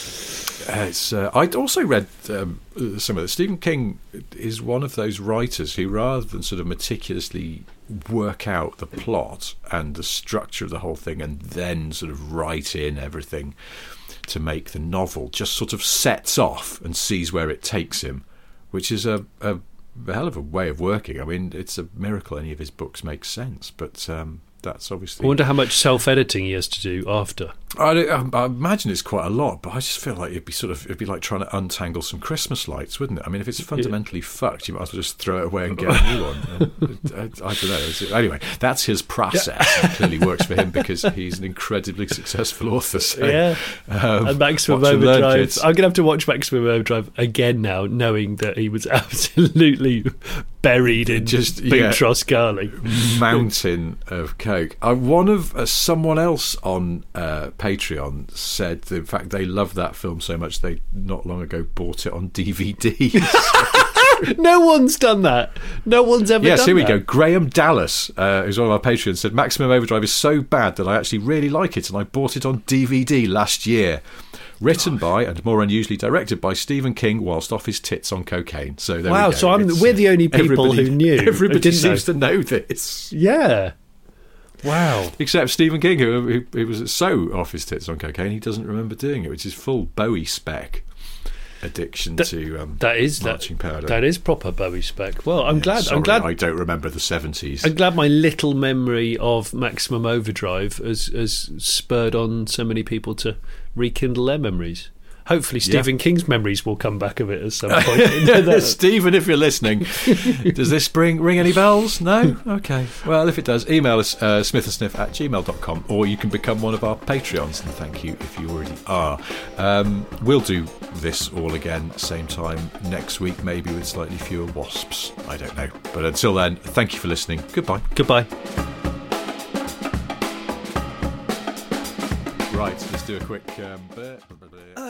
Speaker 2: Uh, it's, uh, I'd also read um, some of it. Stephen King is one of those writers who, rather than sort of meticulously work out the plot and the structure of the whole thing and then sort of write in everything to make the novel, just sort of sets off and sees where it takes him, which is a, a hell of a way of working. I mean, it's a miracle any of his books make sense, but um, that's obviously...
Speaker 1: I wonder how much self-editing he has to do after.
Speaker 2: I, I imagine it's quite a lot, but I just feel like it'd be sort of it'd be like trying to untangle some Christmas lights, wouldn't it? I mean, if it's fundamentally yeah. fucked, you might as well just throw it away and get a new one. I, I, I don't know. Anyway, that's his process. Yeah. It clearly works for him because he's an incredibly successful author. So,
Speaker 1: yeah,
Speaker 2: um,
Speaker 1: and Maximum Overdrive. I'm going to have to watch Maximum Overdrive again now, knowing that he was absolutely buried in just Big yeah, Troscali.
Speaker 2: Mountain of coke. Uh, one of uh, someone else on uh, Patreon said that, in fact, they love that film so much they not long ago bought it on D V D.
Speaker 1: No one's done that. No one's ever
Speaker 2: yes,
Speaker 1: done
Speaker 2: here we
Speaker 1: that.
Speaker 2: go. Graham Dallas, uh, who's one of our Patreons, said Maximum Overdrive is so bad that I actually really like it and I bought it on D V D last year. Written by and more unusually directed by Stephen King whilst off his tits on cocaine. So there
Speaker 1: wow,
Speaker 2: we go.
Speaker 1: so I'm, we're the only people who knew.
Speaker 2: Everybody
Speaker 1: who didn't
Speaker 2: seems
Speaker 1: know.
Speaker 2: to know this.
Speaker 1: Yeah. Wow. Except
Speaker 2: Stephen King, who, who, who was so off his tits on cocaine, he doesn't remember doing it, which is full Bowie spec addiction
Speaker 1: that,
Speaker 2: to um,
Speaker 1: that is
Speaker 2: marching
Speaker 1: that,
Speaker 2: powder.
Speaker 1: That is proper Bowie spec. Well, I'm
Speaker 2: yeah,
Speaker 1: glad.
Speaker 2: Sorry,
Speaker 1: I'm glad.
Speaker 2: I don't remember the seventies.
Speaker 1: I'm glad my little memory of Maximum Overdrive has, has spurred on so many people to rekindle their memories. hopefully Stephen yeah. King's memories will come back of it at some point.
Speaker 2: Stephen, if you're listening, does this bring ring any bells? No? Okay. Well, if it does, email us uh, smithandsniff at gmail dot com, or you can become one of our Patreons, and thank you if you already are. Um, we'll do this all again, same time next week, maybe with slightly fewer wasps. I don't know. But until then, thank you for listening. Goodbye.
Speaker 1: Goodbye.
Speaker 2: Right, let's do a quick... Um,